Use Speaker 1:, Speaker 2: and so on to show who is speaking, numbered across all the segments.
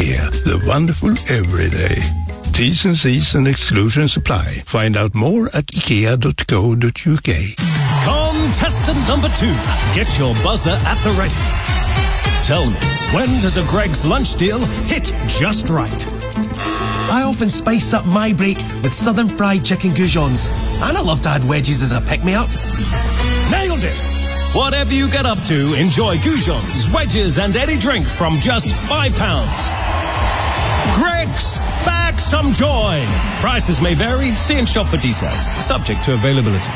Speaker 1: IKEA, the wonderful everyday. T's and C's and exclusions apply. Find out more at ikea.co.uk.
Speaker 2: Contestant number 2. Get your buzzer at the ready. Tell me, when does a Greggs lunch deal hit just right?
Speaker 3: I often spice up my break with southern fried chicken goujons. And I love to add wedges as a pick-me-up.
Speaker 2: Nailed it! Whatever you get up to, enjoy goujons, wedges and any drink from just £5. Greggs, back some joy. Prices may vary. See and shop for details. Subject to availability.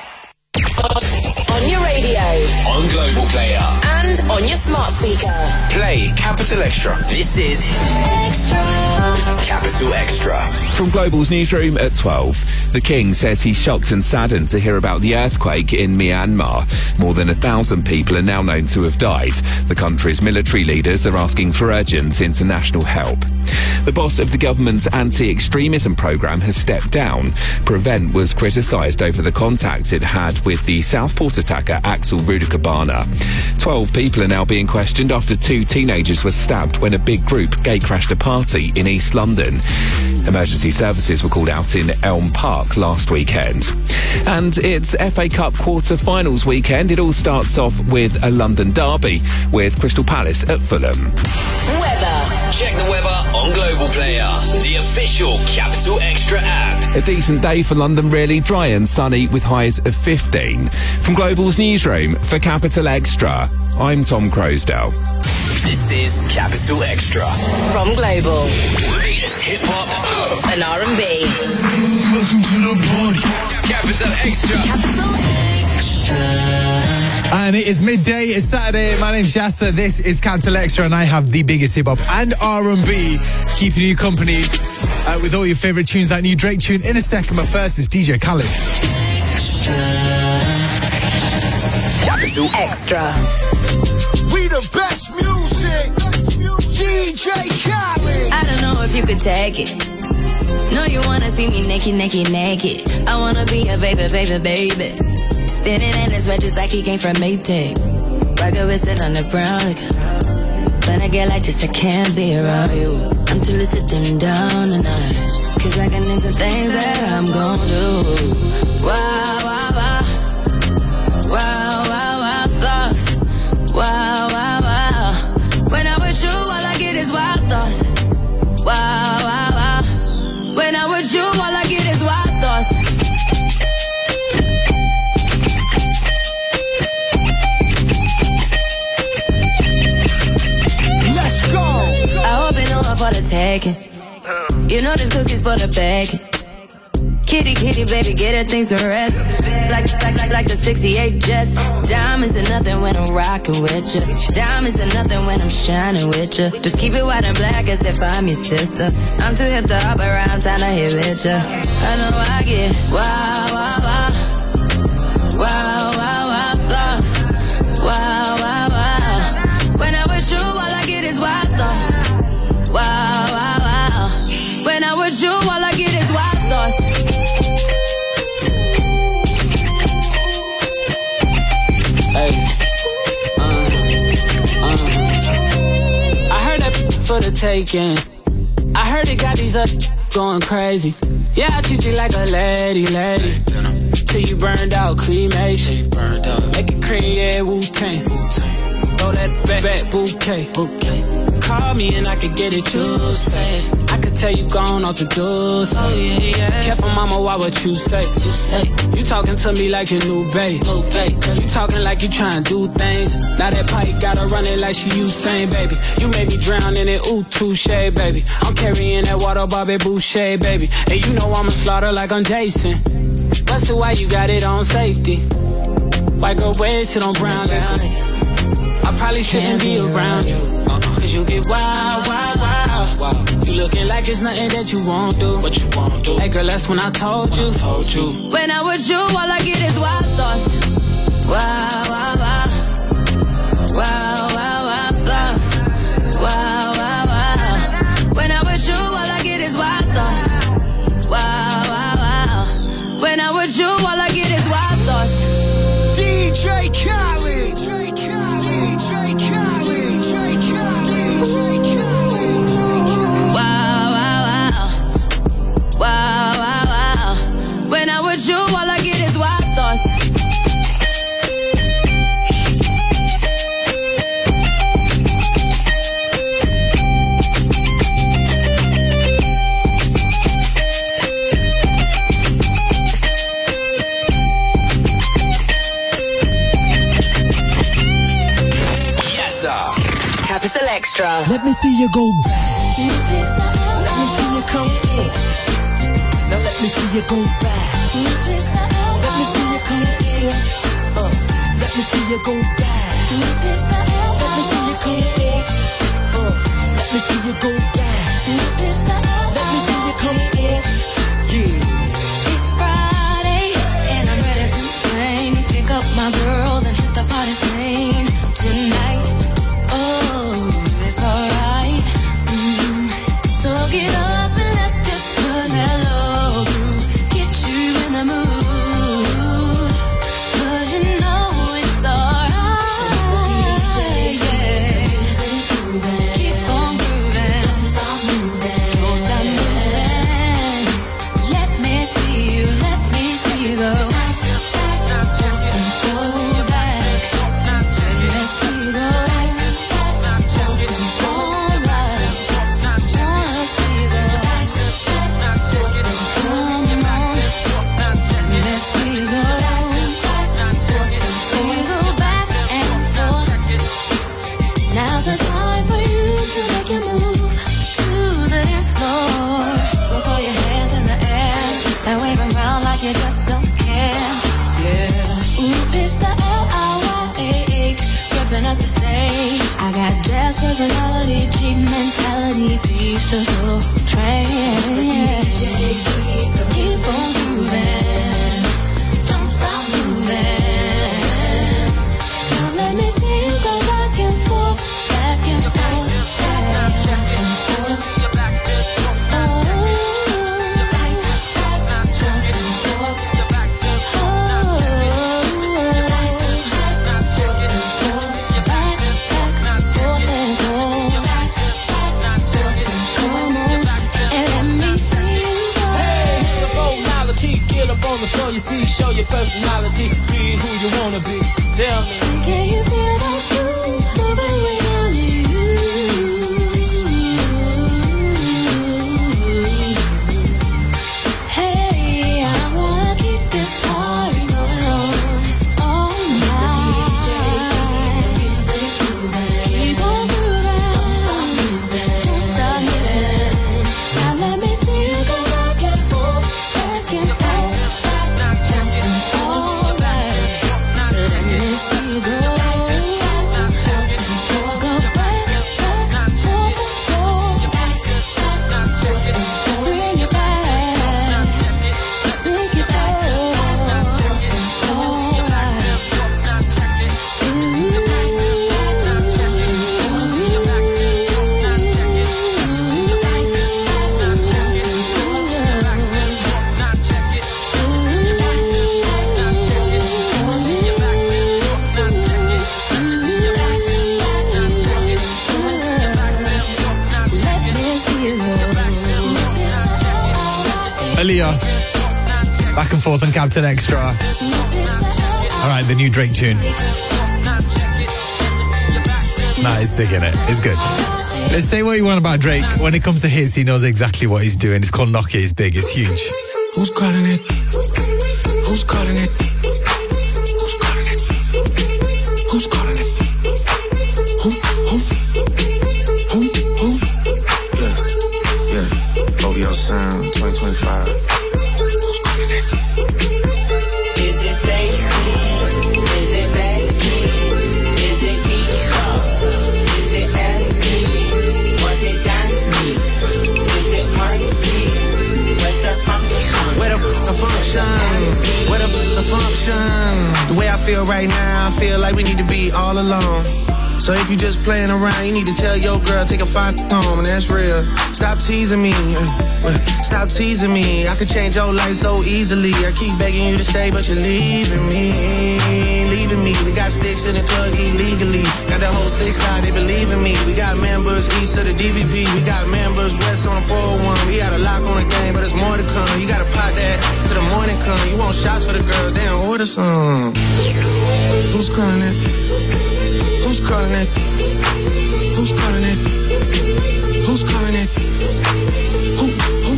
Speaker 4: On your radio.
Speaker 5: On Global Player.
Speaker 4: And on your smart speaker.
Speaker 5: Play Capital Extra. This is
Speaker 4: Extra.
Speaker 5: Capital Extra.
Speaker 6: From Global's newsroom at 12. The King says he's shocked and saddened to hear about the earthquake in Myanmar. More than 1,000 people are now known to have died. The country's military leaders are asking for urgent international help. The boss of the government's anti-extremism programme has stepped down. Prevent was criticised over the contact it had with the Southport attacker Axel Rudakabana. 12 people are now being questioned after 2 teenagers were stabbed when a big group gate-crashed a party in East London. Emergency services were called out in Elm Park last weekend. And it's FA Cup quarter-finals weekend. It all starts off with a London derby with Crystal Palace at Fulham.
Speaker 4: Weather.
Speaker 5: Check the weather on Global Player, the official Capital Extra app.
Speaker 6: A decent day for London, really. Dry and sunny with highs of 15. From Global's newsroom for Capital Extra, I'm Tom Crosdale.
Speaker 5: This is Capital Extra.
Speaker 4: From Global.
Speaker 5: Latest hip-hop
Speaker 4: and R&B.
Speaker 5: Welcome to the party. Capital Extra.
Speaker 4: Capital Extra.
Speaker 7: And it is midday, it's Saturday. My name's Yasser, this is Capital Extra, and I have the biggest hip-hop and R&B keeping you company with all your favourite tunes. That new Drake tune in a second, but first it's DJ Khaled.
Speaker 4: Extra.
Speaker 5: Capital
Speaker 4: Extra.
Speaker 8: We the best music. DJ Khaled.
Speaker 9: I don't know if you could take it. No, you wanna see me naked, naked, naked. I wanna be a baby, baby, baby. Spinning in his wedges like he came from Maytag. Rocket with it on the brown liquor. When I get like this, I can't be around you. I'm too little to dim down the night. Cause I can name some things that I'm gon' do. Wow, wow, wow. Wow, wow, wow, thoughts. Wow, wow, wow. When I'm with you, all I get is wild thoughts. Wow, wow, wow. When I'm with you, all I get is wild thoughts. For the taking, you know this cookie's for the baking. Kitty, kitty, baby, get her things to rest. Like the 68 Jets. Diamonds are nothing when I'm rocking with you. Diamonds are nothing when I'm shining with you. Just keep it white and black as if I'm your sister. I'm too hip to hop around, time to hit with you. I know I get wow, wow, wow. Wow, wow, wow, thoughts. Wow, wow, wow. When I'm with you, all I get is wild thoughts. Wow, wow, wow. When I'm with you, all I get is wild thoughts.
Speaker 10: Hey, I heard that for the taking. I heard it got these up going crazy. Yeah, I treat you like a lady, lady. Till you burned out, cremation. Make it cream, yeah, Wu-Tang. Throw that back bouquet. Call me and I could get it, you say. I could tell you gone off the doors. Oh, yeah, yeah. Careful, mama, why what you say? You talking to me like your new babe. You talking like you trying to do things. Now that pipe gotta run it like she Usain, baby. You made me drown in it, ooh, touche, baby. I'm carrying that water, Bobby Boucher, baby. And you know I'ma slaughter like I'm Jason. Busted, why you got it on safety? White girl, wear shit on brown liquor. I probably shouldn't be around you. Cause you get wild, wild, wild. You looking like it's nothing that you won't do. What you won't do? Hey girl, that's when I told you.
Speaker 9: When I'm with you, all I get is wild thoughts. Wow, wow, wow. Wow, wow, wow, thoughts. Wow, wow, wow. When I'm with you, all I get is wild thoughts. Wow, wow, wow. When I'm with you, all I get is wild thoughts.
Speaker 8: DJ Khaled.
Speaker 4: Extra.
Speaker 3: Let me see you go back.
Speaker 9: You twist the L.
Speaker 3: Let me see you come in. Now let me see you go back.
Speaker 9: You twist the L.
Speaker 3: Let me see you come in. Let me see you go back.
Speaker 9: You twist the L.
Speaker 3: Let me see you come in. Let me see you go back.
Speaker 9: You twist the L.
Speaker 3: Let me see you come in. Yeah.
Speaker 9: It's Friday and I'm ready to swing. Pick up my girls and hit the party scene tonight. Oh, it's alright. So get up and let this good mellow groove get you in the mood. 'Cause you know it's alright. Since the DJ, yeah. Keep on grooving. Don't stop moving. Don't stop moving. Let me see you go. Go back. Let me see you go. Alright. Wanna see you go. Come on. Let me see you go. See you go back and forth. Now's the time for you to make your move to the dance floor. So throw your hands in the air and wave them around like you just don't care. Yeah. Ooh, it's the L-I-Y-A-H, ripping up the stage. I got jazz personality, cheap mentality, peace just so train. Keep on grooving. Don't stop moving. Now let me see you go back and forth, back and forth, back and forth.
Speaker 10: So you see, show your personality, be who you wanna be. Tell me.
Speaker 9: So can you feel that groove moving way down to you? Hey, I wanna keep this party going on all night. Keep on grooving. Don't stop moving. Don't stop moving. Now let me see you go back and forth, back and forth.
Speaker 7: Aaliyah. Back and forth on Captain Extra. All right, the new Drake tune. Nah, it's sticking it. It's good. Let's say what you want about Drake. When it comes to hits, he knows exactly what he's doing. It's called Knock It. It's big. It's huge.
Speaker 8: Who's calling it? Who's calling it? Who's calling it? Who's calling it? Who? Yeah. OVO Sound 2025. Who's calling it?
Speaker 11: Is it Stacy? Is it Becky? Is it Keisha? Is it Andy? Was it Danny? Is it Marty? Where's the function?
Speaker 8: Where the function? Where the function? The way I feel right now, I feel like we need to be all alone. So if you just playing around, you need to tell your girl, take a fine home, and that's real. Stop teasing me. Stop teasing me. I could change your life so easily. I keep begging you to stay, but you're leaving me. Leaving me. We got sticks in the club illegally. Got the whole 6 side, they believe in me. We got members east of the DVP. We got members west on the 401. We got a lock on the game, but there's more to come. You gotta pot that till the morning come. You want shots for the girls, then order some. Who's calling it? Who's calling it? Who's calling it? Who's calling it? Who?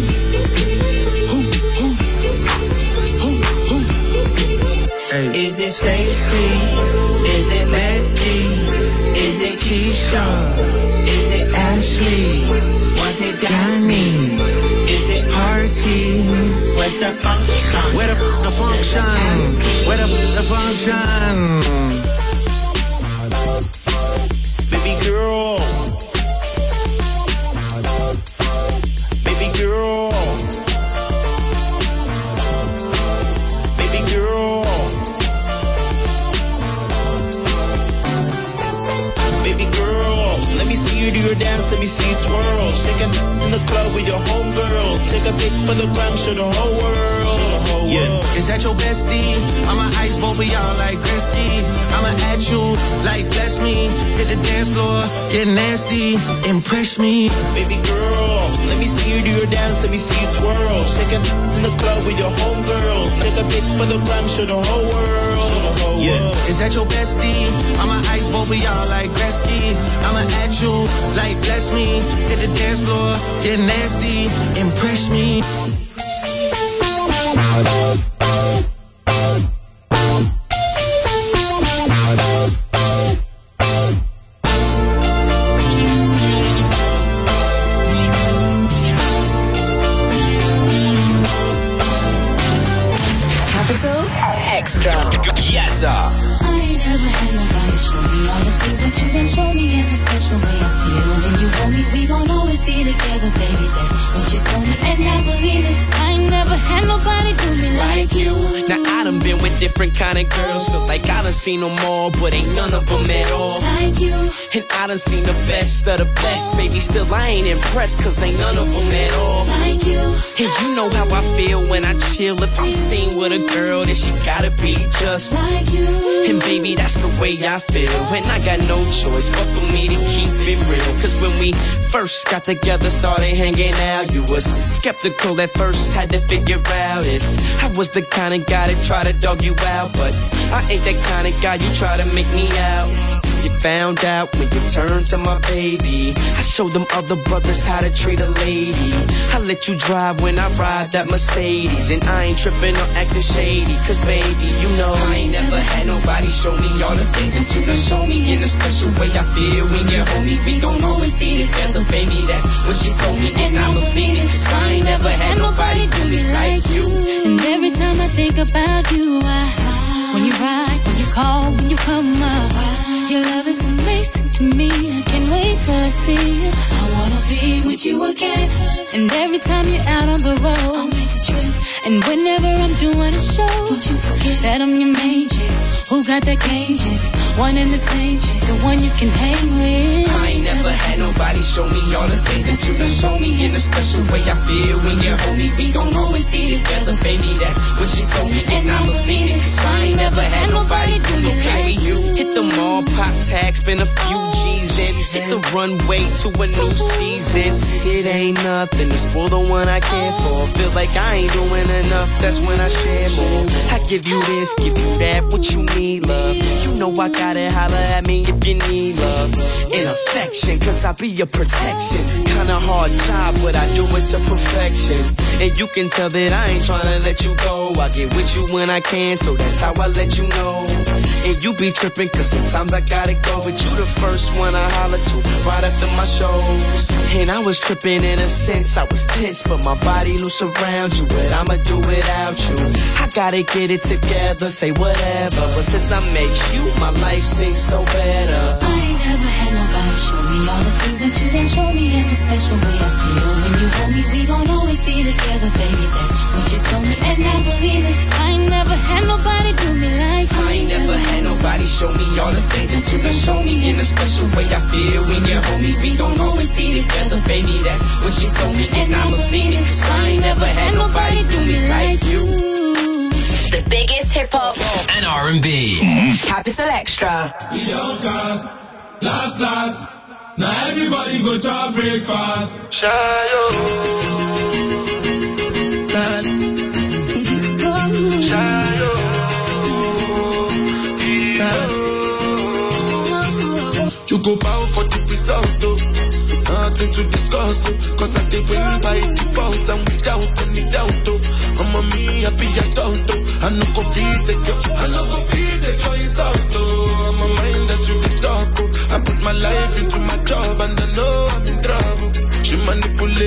Speaker 8: Hey.
Speaker 11: Is it Stacy? Is it Becky? Is it Keisha? Is it it Danny? Is it party? Where's the function?
Speaker 8: Where the function? Where the function?
Speaker 11: Baby girl. Baby girl. Baby girl. Baby girl, let me see you do your dance, let me see you twirl. Shake it in the club with your homegirls. Take a pic for the gram, show the whole world.
Speaker 8: Yeah. Is that your bestie? I'ma ice both of y'all like Gretzky. I'ma at you like bless me. Hit the dance floor, get nasty, impress me.
Speaker 11: Baby girl, let me see you do your dance, let me see you twirl. Shake it in the club with your homegirls. Take a pic for the gram, show the whole world.
Speaker 8: Yeah. Is that your bestie? I'ma ice both of y'all like Gretzky. I'ma at you like bless me. Hit the dance floor, get nasty, impress me.
Speaker 4: Capital Extra.
Speaker 5: Yes, sir.
Speaker 9: I ain't never had nobody show me all the things that you done show me in the special way I feel when you hold me. We gon' always be together, baby. That's what you told me, and I believe it. 'Cause I ain't never had nobody do me like you.
Speaker 12: Now I done been with different kind of girls, so like I done seen them all, but ain't none of them at all
Speaker 9: like you.
Speaker 12: And I done seen the best of the best, baby. Still I ain't impressed, 'cause ain't none of them at all
Speaker 9: like you.
Speaker 12: And you know how I feel when I chill. If I'm seen with a girl, then she gotta be just
Speaker 9: like you.
Speaker 12: And baby, that's the way I feel. And I got no choice but for me to keep it real. 'Cause when we first got together, started hanging out, you was skeptical at first, had to figure out if I was the kind of guy that try to dog you out. But I ain't that kind of guy you try to make me out. You found out when you turned to my baby. I showed them other brothers how to treat a lady. I let you drive when I ride that Mercedes. And I ain't tripping or acting shady, 'cause baby, you know
Speaker 10: I ain't never had nobody show me all the things that you done show me in a special way I feel when you hold me. We gon' always be together, baby. That's what she told me, and I believe it. 'Cause I ain't never had nobody do me like you.
Speaker 9: And every time I think about you, when you ride, when you call, when you come up, your love is amazing to me. I can't wait till I see you. I wanna be with you again. And every time you're out on the road, I'll make a trip. And whenever I'm doing a show, don't you forget that I'm your main chick. Who got that cane chick? One and the same chick, the one you can hang with.
Speaker 10: I ain't never had nobody show me all the things that you done show me in a special way I feel when you hold me. We gon' always be together, baby. That's what she told me, and I believe it. 'Cause I ain't never had nobody do me like you.
Speaker 12: Hit the mall, pop tag, spend a few G's in. Hit the runway to a new season. It ain't nothing to spoil the one I care for. Feel like I ain't doing enough, that's when I share more. I give you this, give you that, what you need, love. You know I gotta holler at me if you need love and affection, 'cause I be your protection. Kinda hard job, but I do it to perfection. And you can tell that I ain't tryna let you go. I get with you when I can, so that's how I let you know. And you be tripping, 'cause sometimes I gotta go, but you the first one I holler to right after my shows. And I was tripping in a sense, I was tense, but my body loose around you. But I'ma do without you. I gotta get it together, say whatever. But since I met you, my life seems so better.
Speaker 9: I ain't never had nobody show me all the things that you done show me in a special way I feel when you hold me. We gon' always be together, baby. That's what you told me, and I believe it. 'Cause I ain't never had nobody do me like you.
Speaker 10: I ain't never had nobody show me all the things that you done show me in a special way I feel when you hold me. We gon' always be together, baby. That's what she told me, and I believe it. 'Cause I ain't never had nobody do me like you.
Speaker 4: The biggest hip hop
Speaker 5: and R&B.
Speaker 4: Capital Extra.
Speaker 13: We don't cast, last. Now everybody go to breakfast. Shayo. Shayo. You go bow for the result, though. Nothing to discuss, oh. 'Cause I did win by default and without any doubt, oh. I'm a me happy adult, oh. I no go feed the girl insult, oh. I'm a mind that's really dark, oh. I put my life into my job and I know I'm in trouble. She manipulates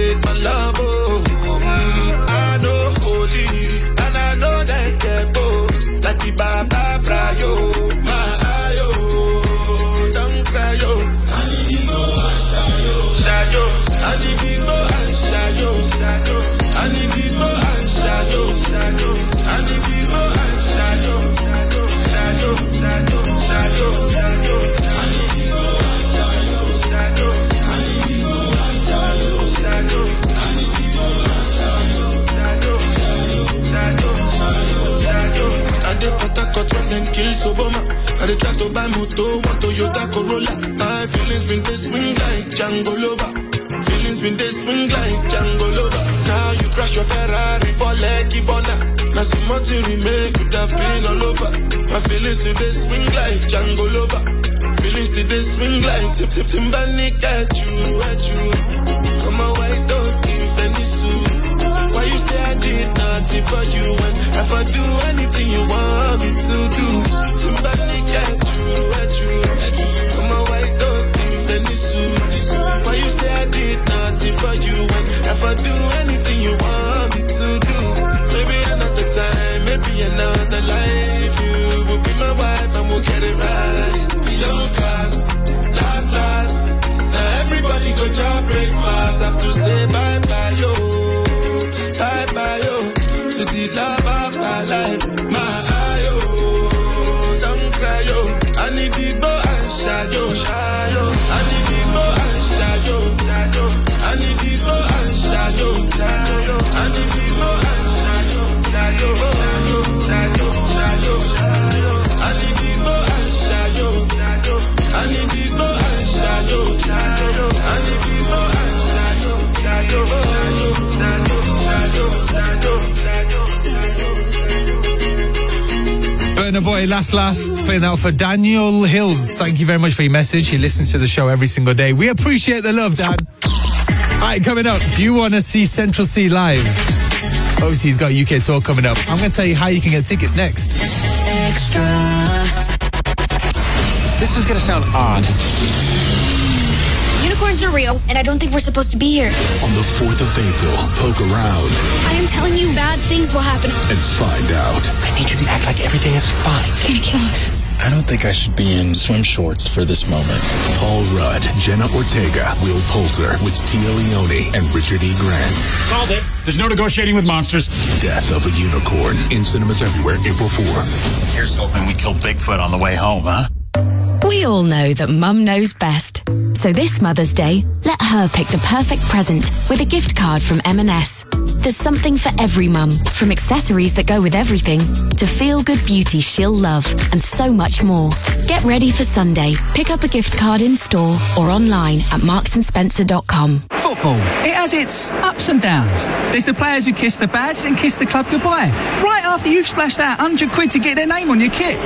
Speaker 13: Django lover. Feelings been they swing like Django lover. Now you crash your Ferrari for Lucky Bona. Now some more to remain, could have been all over. My feelings today swing like Django lover. Feelings today swing like Timbani at you. I'm a white dog in Venice. Why you say I did nothing for you when if I do anything you want me to do? Timbani at you. I'm a white dog in Venice. Why you say I did nothing for you when if I do anything you want me to do? Maybe another time, maybe another life. You will be my wife and we'll get it right. We don't cast, last. Now everybody go job breakfast. Have to say bye-bye, yo. Bye-bye, yo. To the love of my life. My eye, yo. Don't cry, yo. I need people and shadow. I need people and shadow. I need people and shadow. I need people and shadow. I need people and shadow. I need people and shadow. I need people and shadow.
Speaker 7: Burna Boy, last, playing that for Daniel Hills. Thank you very much for your message. He listens to the show every single day. We appreciate the love, Dan. All right, coming up, do you want to see Central C live? Obviously, he's got a UK tour coming up. I'm going to tell you how you can get tickets next.
Speaker 14: Extra. This is going to sound odd.
Speaker 15: Unicorns are real, and I don't think we're supposed to be here.
Speaker 16: On the 4th of April, poke around.
Speaker 15: I am telling you, bad things will happen.
Speaker 16: And find out.
Speaker 14: I need you to act like everything is fine.
Speaker 15: It's gonna kill us.
Speaker 17: I don't think I should be in swim shorts for this moment.
Speaker 16: Paul Rudd, Jenna Ortega, Will Poulter with Tia Leone and Richard E. Grant.
Speaker 17: Called it. There's no negotiating with monsters.
Speaker 16: Death of a Unicorn in cinemas everywhere, April 4.
Speaker 17: Here's hoping we kill Bigfoot on the way home, huh?
Speaker 18: We all know that Mum knows best. So this Mother's Day, let her pick the perfect present with a gift card from M&S. There's something for every mum, from accessories that go with everything to feel-good beauty she'll love and so much more. Get ready for Sunday. Pick up a gift card in store or online at marksandSpencer.com.
Speaker 19: Football, it has its ups and downs. There's the players who kiss the badge and kiss the club goodbye, right after you've splashed out £100 to get their name on your kit.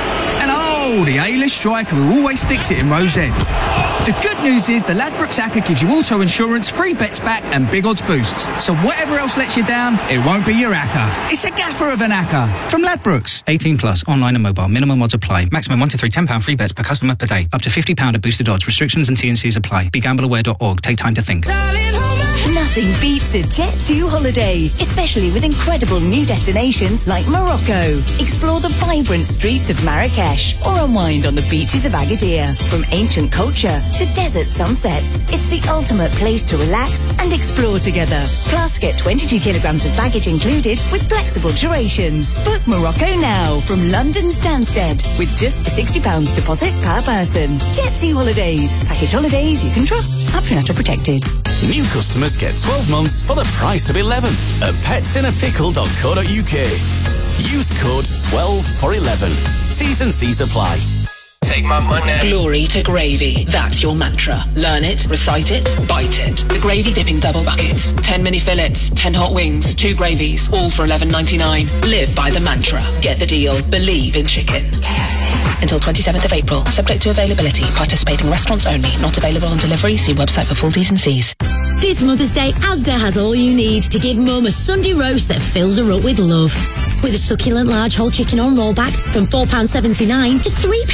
Speaker 19: And the A-list striker who always sticks it in Rose End. The good news is the Ladbrokes Acca gives you auto insurance, free bets back and big odds boosts. So whatever else lets you down, it won't be your Acca. It's a gaffer of an Acca. From Ladbrokes. 18 plus, online and mobile. Minimum odds apply. Maximum 1 to 3 £10 free bets per customer per day. Up to £50 of boosted odds. Restrictions and T&Cs apply. BeGambleAware.org. Take time to think.
Speaker 20: Nothing beats a Jet2 holiday, especially with incredible new destinations like Morocco. Explore the vibrant streets of Marrakesh or unwind on the beaches of Agadir. From ancient culture to desert sunsets, it's the ultimate place to relax and explore together. Plus, get 22 kilograms of baggage included with flexible durations. Book Morocco now from London's Stansted with just a £60 deposit per person. Jet2 Holidays. Package holidays you can trust. Up to NATO protected.
Speaker 21: New customers get 12 months for the price of 11 at petsinappickle.co.uk. Use code 12 for 11. T's and C's apply.
Speaker 5: Take my money.
Speaker 4: Glory to gravy. That's your mantra. Learn it, recite it, bite it. The gravy dipping double buckets. 10 mini fillets, 10 hot wings, 2 gravies, all for $11.99. Live by the mantra. Get the deal. Believe in chicken. KFC. Until 27th of April. Subject to availability. Participating restaurants only. Not available on delivery. See website for full T's and C's.
Speaker 22: This Mother's Day, Asda has all you need to give Mum a Sunday roast that fills her up with love. With a succulent large whole chicken on rollback from £4.79 to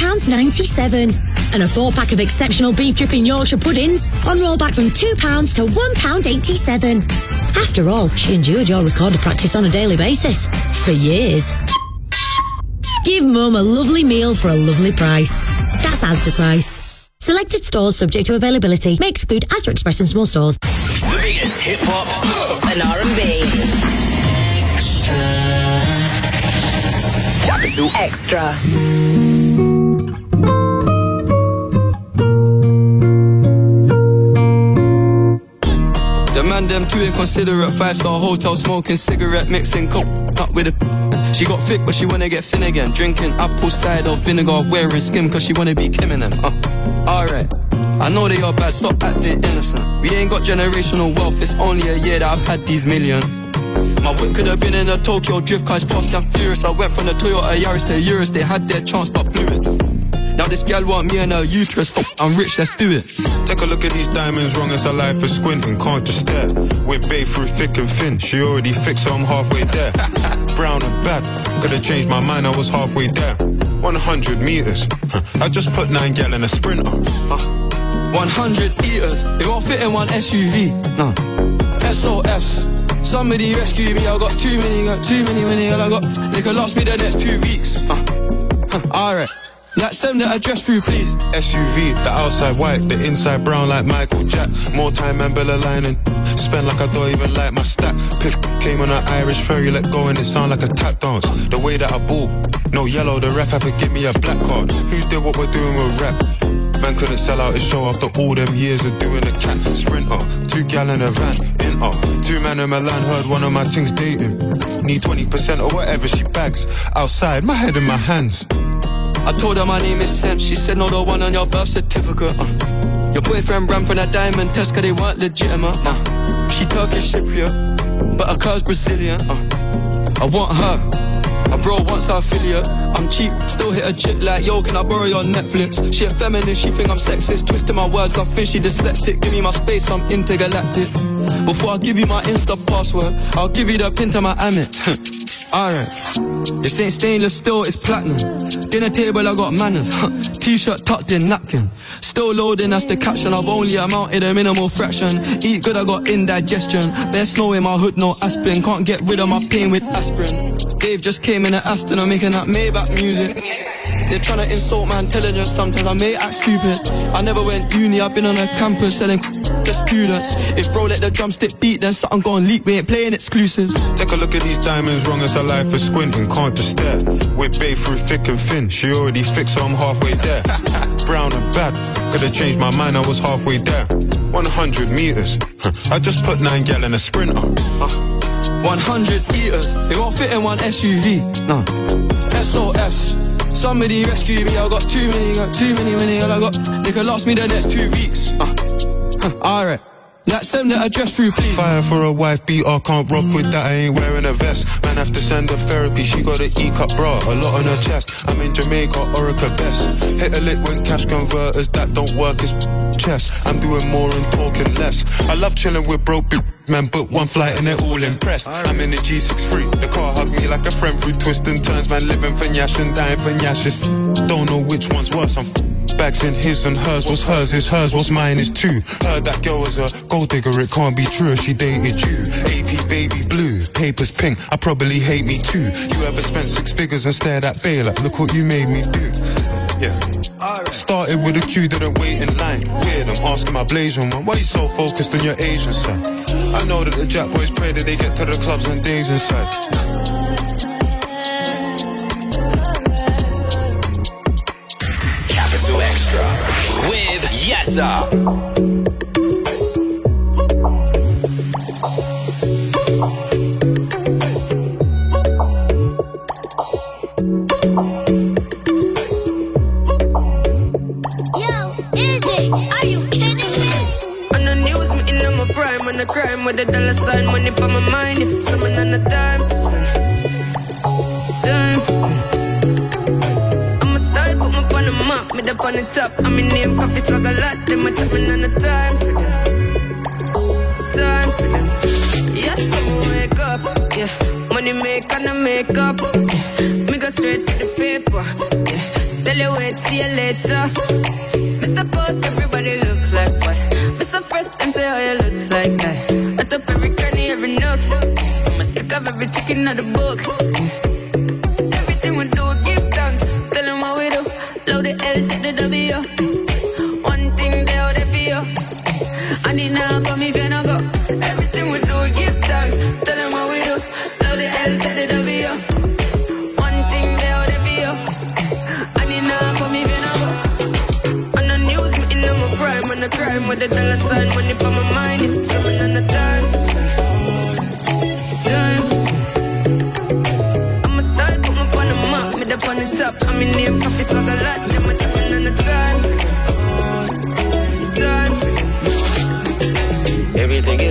Speaker 22: £3.97. And a 4-pack of exceptional beef dripping Yorkshire puddings on rollback from £2 to £1.87. After all, she endured your recorder practice on a daily basis. For years. Give Mum a lovely meal for a lovely price. That's Asda price. Selected stores subject to availability. May exclude Asda Express and small stores.
Speaker 5: The biggest hip-hop
Speaker 4: and R&B.
Speaker 5: Capital
Speaker 4: Extra.
Speaker 23: The man them too inconsiderate. 5-star hotel smoking cigarette, mixing coke up with a. She got thick but she wanna get thin again. Drinking apple cider vinegar, wearing skim cause she wanna be Kim and them. Alright. I know they are bad, stop acting innocent. We ain't got generational wealth, it's only a year that I've had these millions. My whip could have been in a Tokyo drift car, it's fast and furious. I went from the Toyota Yaris to Urus, they had their chance but blew it. Now this gal want me and her uterus, I'm rich, let's do it.
Speaker 13: Take a look at these diamonds, wrong as her life is squinting, can't just stare. We're babe through thick and thin, she already fixed so I'm halfway there. Brown and bad, could've changed my mind, I was halfway there. 100 meters, I just put 9 gal in a Sprinter.
Speaker 23: 100 eaters, they won't fit in one SUV. No, SOS, somebody rescue me. I got too many, I got, they could last me the next 2 weeks. Alright, let's send the address through, please.
Speaker 13: SUV, the outside white, the inside brown like Michael Jack. More time and Bella line and spend like I don't even like my stack. Pip came on an Irish ferry, let go and it sound like a tap dance. The way that I ball, no yellow, the ref had to give me a black card. Who did what we're doing with rap? Man couldn't sell out his show after all them years of doing a cat. Sprinter, 2 gal in a van, in 2 man in Milan, heard one of my things dating. Need 20% or whatever she bags. Outside, my head in my hands.
Speaker 23: I told her my name is Sam, she said no, the one on your birth certificate. Your boyfriend ran from that diamond test cause they weren't legitimate. She Turkish Cypriot, but her car's Brazilian. I want her. My bro wants her affiliate. I'm cheap, still hit a chick like, yo, can I borrow your Netflix? She a feminist, she think I'm sexist. Twisting my words, I think she dyslexic. Give me my space, I'm intergalactic. Before I give you my Insta password, I'll give you the pin to my Amex. Alright, this ain't stainless steel, it's platinum. Dinner table, I got manners. T-shirt tucked in, napkin. Still loading, that's the caption. I've only amounted a minimal fraction. Eat good, I got indigestion. There's snow in my hood, no aspirin. Can't get rid of my pain with aspirin. Dave just came in an Aston, I'm making that Maybach music. They're trying to insult my intelligence, sometimes I may act stupid. I never went uni, I've been on a campus selling to students. If bro let the drumstick beat, then something gon' leak, we ain't playing exclusives.
Speaker 13: Take a look at these diamonds, wrong as her life is squinting, can't just stare. We're babe through thick and thin, she already fixed so I'm halfway there. Brown and bad, could've changed my mind, I was halfway there. 100 meters, I just put 9 gal in a Sprinter.
Speaker 23: 100 eaters, they won't fit in one SUV. No, SOS, somebody rescue me. I got too many, I got, they could last me the next 2 weeks. Alright, let's send the address through, please.
Speaker 13: Fire for a wife beater, can't rock with that, I ain't wearing a vest. Man have to send her therapy, she got an E-cup bra, a lot on her chest. I'm in Jamaica, Orica best. Hit a lick when cash converters, that don't work, it's chest. I'm doing more and talking less. I love chilling with broke man, book one flight and they're all impressed. I'm in the G63, the car hugged me like a friend through twists and turns. Man living for Nyash and dying for Nyashes. Don't know which one's worse, I'm bags in his and hers. What's hers is hers, what's mine is too. Heard that girl was a gold digger, it can't be true if she dated you. AP baby blue, papers pink, I probably hate me too. You ever spent 6 figures and stared at Bay like, look what you made me do. Yeah. Started with a queue, didn't wait in line. Weird, I'm asking my Blasian one, why you so focused on your Asian side? I know that the Jack boys pray that they get to the clubs and Dave's inside.
Speaker 5: Capital Extra with Yessa.
Speaker 1: The crime with a dollar sign, money for my mind. Someone on the time for spend. Time for spend. I'ma start, put my on the map, mid up on the top. I'm in name, coffee swag a lot. Them a tapping on the time for them. Time for them. Yes, I'ma wake up. Yeah, money make and I make up. Yeah, me go straight for the paper. Yeah, tell you wait, see you later. Me support everybody look like what? So first and say how you look like that. I top every cranny, every nook. I'm a stick of every chicken out the book. Everything we do, give thanks. Tell them what we do. Load the L, take the W. One thing they out there for you. I need now come if you no go. Everything we do, give thanks. Tell them what we do. Load the L, take the W. One thing they out there for you. I need now come if you no go. On the crime with the dollar sign, money for my mind. Someone on the time for spend. Time for spend. I'ma start, put my on the map, mid up on the top. I'm in name, coffee swag a lot. Them a tapping on the time for them.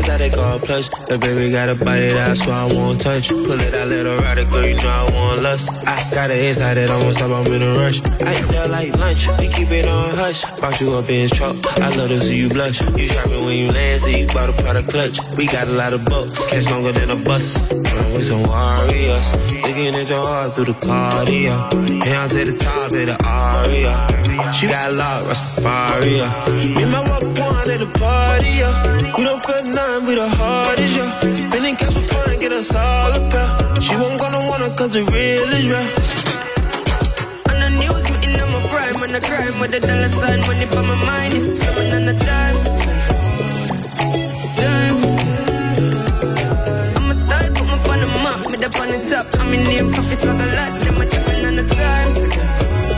Speaker 8: That's how they call plush. The baby got a body that's why I won't touch. Pull it out, let her ride it, girl, you know I want lust. I got an inside that I won't stop, I'm in a rush. I eat that like lunch, we keep it on hush. Bounce you up in his truck, I love to see you blush. You drop it when you land, so you bought a product clutch. We got a lot of bucks, catch longer than a bus. We some warriors, looking at your heart through the cardio. Hands at the top of the aria. She got locked, Rastafari. Me and my walk one at the party, we don't feel nothing, we the hardest, Spinning cash for fun, get us all a pair. She won't gonna want her cause the real is real.
Speaker 1: On the news, me in my prime, on the crime with the dollar sign, money for my mind. Someone on the time for spend. I'ma start, put my on the map, me up on the top. I'm in name, pockets like a lot, them a jumping on the time for them.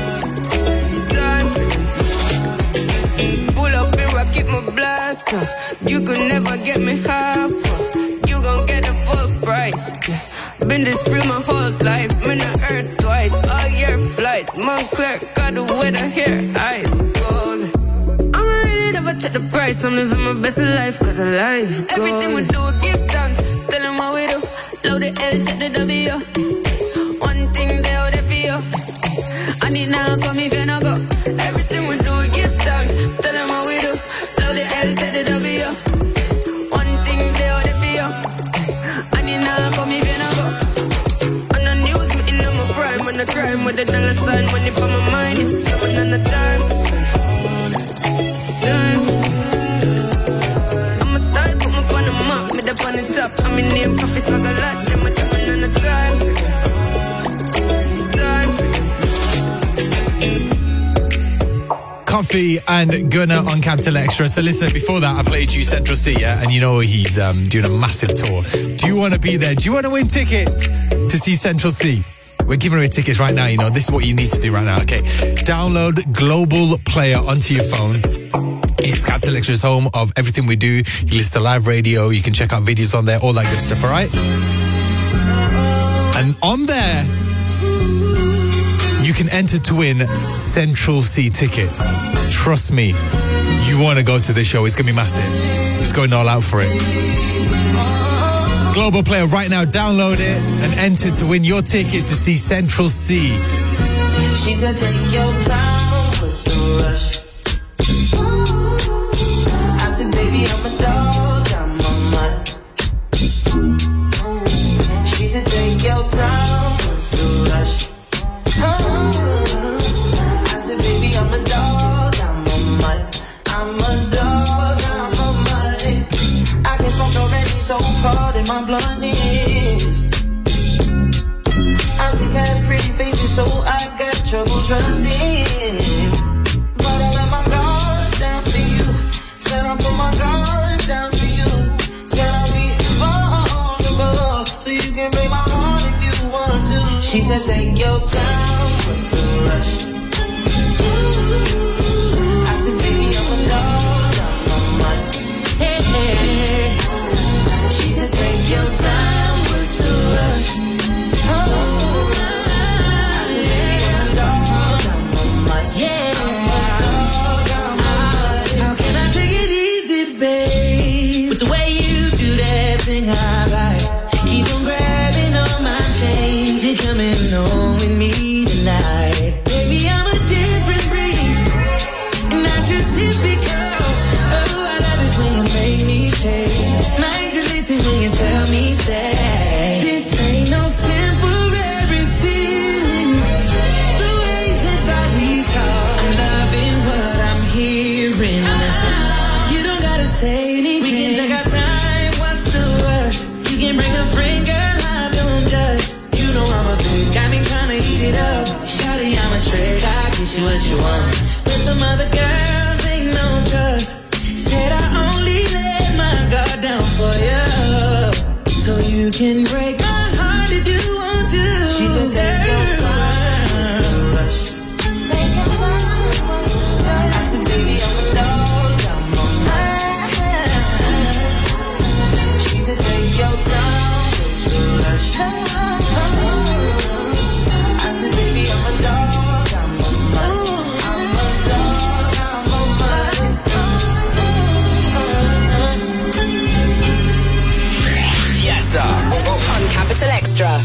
Speaker 1: Keep my blast off. You could never get me half off. You gon' get the full price. Been this real my whole life. Been on earth twice. All year flights. Montclair got the weather here. Ice cold. I'm really never check the price. I'm living my best life cause of life gold. Everything we do, we give thanks. Tell them what we do. Load the L, take the W. One thing they out there for you. I need now come if you no go. Everything we do, we give thanks. Tell them what we do. Load the L, take the W. One thing they out there for you. I need now come if you no go. On the news, me in my prime. On the crime with the dollar sign. Money for my mind. Someone on the time for spend. Time for spend. I'ma start, put my on the map. Me up on the top. I'm in name, profits like a lot. Them a jumping on the time for them.
Speaker 7: Coffee and Gunner on Capital Extra. So listen, before that I played you Central C, yeah? And you know he's doing a massive tour. Do you want to be there? Do you want to win tickets to see Central C? We're giving away tickets right now, you know. This is what you need to do right now, okay? Download Global Player onto your phone. It's Capital Extra's home of everything we do. You listen to live radio, you can check out videos on there, all that good stuff, all right? And on there, you can enter to win Central C tickets. Trust me, you want to go to this show. It's going to be massive. Just going all out for it. Global Player right now. Download it and enter to win your tickets to see Central C.
Speaker 11: She said, take your time, what's the rush? I said, baby, I'm a dog, I'm a mutt. She said, take your time, what's the rush? I said, baby, I'm a dog, I'm a mutt. I'm a dog, I'm a mutt. I can smoke already, so hard in my blunt is. I see past pretty faces, so I got trouble trusting. But I let my guard down for you. Said I put my guard down for you. Said I'll be vulnerable, so you can break my heart if you want to. She said, take your time, what's the rush? I said, baby, I'm a dog, I'm a mutt. Hey, hey. She said, take your time, what's the rush? I said, baby, I'm a dog, I'm a mutt. Yeah. How can I take it easy, babe? With the way you do that thing I like. Keep on grabbing on my chains. You're coming home with me tonight. Baby, I'm a different breed, and not just typical. Oh, I love it when you make me change. Night to listen when you tell me stay. This ain't no temporary feeling. The way that body talk, I'm loving what I'm hearing. You don't gotta say anything. We can take our time, what's the rush? You can bring a friend, girl, I don't judge. You know I'm a big, got me trying to eat it up. Shawty, I'm a trick, I get you what you want. But them other girls ain't no trust. Said I only let my guard down for you, so you can break my heart if you want to. She said, take your time. Take your time. I said, baby, I'm a dog, I'm a man. She said, take your time, what's the rush? I said, baby, I'm a dog, I'm a man. I'm a dog, I'm a man.
Speaker 5: Shasta
Speaker 4: on Capital Extra.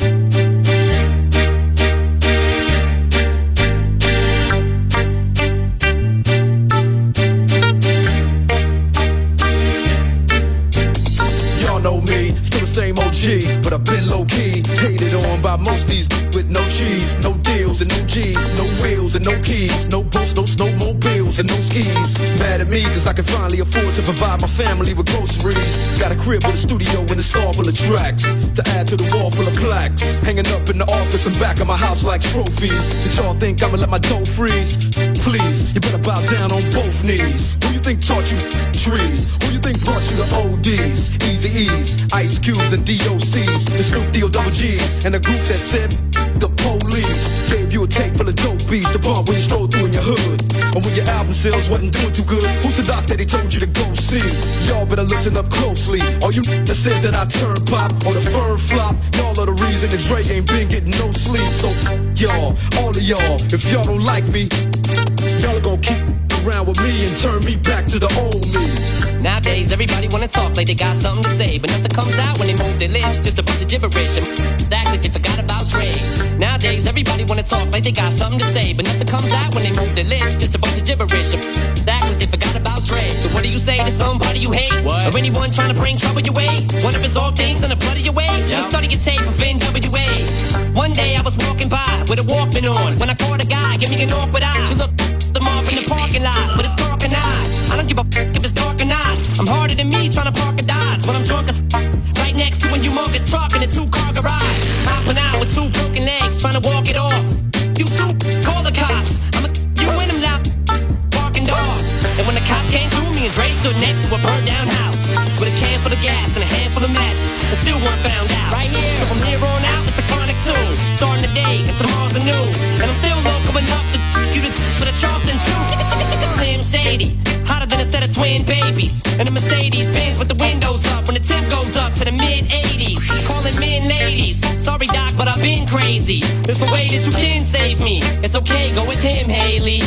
Speaker 2: Know me, still the same OG, but I've been low-key, hated on by most these with no cheese, no deals and no G's, no wheels and no keys, no boats, no snowmobiles and no skis. Mad at me cause I can finally afford to provide my family with groceries. Got a crib with a studio and it's all full of tracks, to add to the wall full of plaques, hanging up in the office and back of my house like trophies. Did y'all think I'ma let my dough freeze? Please, you better bow down on both knees. Who you think taught you trees? Who you think brought you the ODs? Easy Ice Cubes and DOCs, the Snoop D-O double G's, and a group that said the police gave you a tape full of dope beats to bump when you stroll through in your hood. And when your album sales wasn't doing too good, who's the doc that they told you to go see? Y'all better listen up closely. All you that said that I turn pop or the firm flop, y'all are the reason that Dre ain't been getting no sleep. So y'all, all of y'all, if y'all don't like me, y'all are gonna keep around with me and turn me back to the old me.
Speaker 3: Nowadays, everybody wanna talk like they got something to say, but nothing comes out when they move their lips, just a bunch of gibberish and act like they forgot about Dre. Nowadays, everybody wanna talk like they got something to say, but nothing comes out when they move their lips, just a bunch of gibberish and act like they forgot about Dre. So what do you say to somebody you hate? What? Or anyone trying to bring trouble your way? One of his off things in the blood of your way? Just study your tape of NWA. One day I was walking by with a Walkman on, when I caught a guy, give me an awkward eye. You look them up in the parking lot with his dark and I don't give a fuck if it's dark or not. I'm harder than me trying to park a Dodge when I'm drunk as fuck. Right next to a humongous truck in a 2-car garage. Hopping out with 2 broken legs trying to walk it off. You two, call the cops. You and them loud barking dogs. And when the cops came through, me and Dre stood next to a burnt down house with a can full of gas and a handful of matches, and still weren't found out. Right here, so from here on out, it's the Chronic 2. Starting the day and tomorrow's a new. And I'm still local enough to you to for the Charleston Chew. Slim Shady, hotter than a set of twin babies. And a Mercedes Benz with the windows up when the temp goes up to the mid-80s. Calling men ladies. Sorry, Doc, but I've been crazy. There's no way that you can save me. It's okay, go with him, Haley.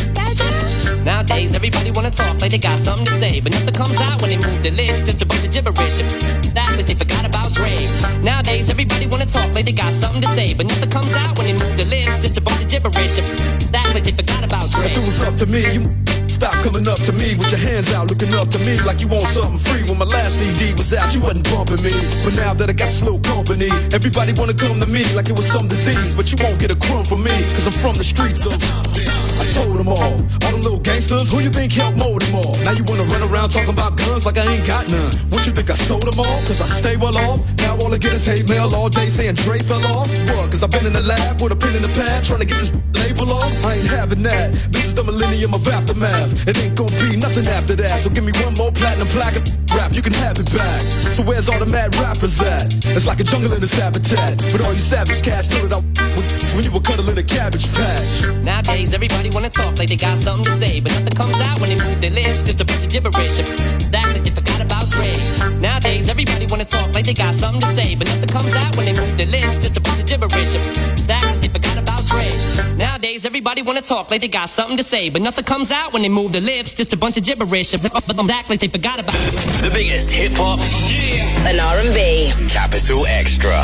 Speaker 3: Nowadays, everybody wanna talk like they got something to say, but nothing comes out when they move their lips, just a bunch of gibberish. That's what they forgot about Dre. Nowadays, everybody wanna talk like they got something to say, but nothing comes out when they move their lips, just a bunch of gibberish. That's what they forgot about Dre.
Speaker 2: If it was up to me, you stop coming up to me with your hands out, looking up to me like you want something free. When my last CD was out, you wasn't bumping me. But now that I got slow company, everybody wanna come to me like it was some disease. But you won't get a crumb from me, cause I'm from the streets of. I told them all them little gangsters, who you think helped mold them all? Now you wanna run around talking about guns like I ain't got none. What you think I sold them all? Cause I stay well off. Now all I get is hate mail all day saying Dre fell off. What? Cause I've been in the lab with a pen in the pad trying to get this label off. I ain't having that. This is the millennium of aftermath. It ain't gonna be nothing after that. So give me one more platinum plaque and rap, you can have it back. So where's all the mad rappers at? It's like a jungle in this habitat. But all you savage cats know that I when you were cuddling a cabbage patch.
Speaker 3: Nowadays, everybody wanna talk like they got something to say, but nothing comes out when they move their lips, just a bunch of gibberish. That like they forgot about Dre. Nowadays, everybody wanna talk like they got something to say, but nothing comes out when they move their lips, just a bunch of gibberish. That like they forgot about Dre. Nowadays, everybody wanna talk like they got something to say, but nothing comes out when they move their lips, just a bunch of gibberish. Act like they forgot about it.
Speaker 5: The biggest hip hop,
Speaker 4: and R&B.
Speaker 5: Capital Extra.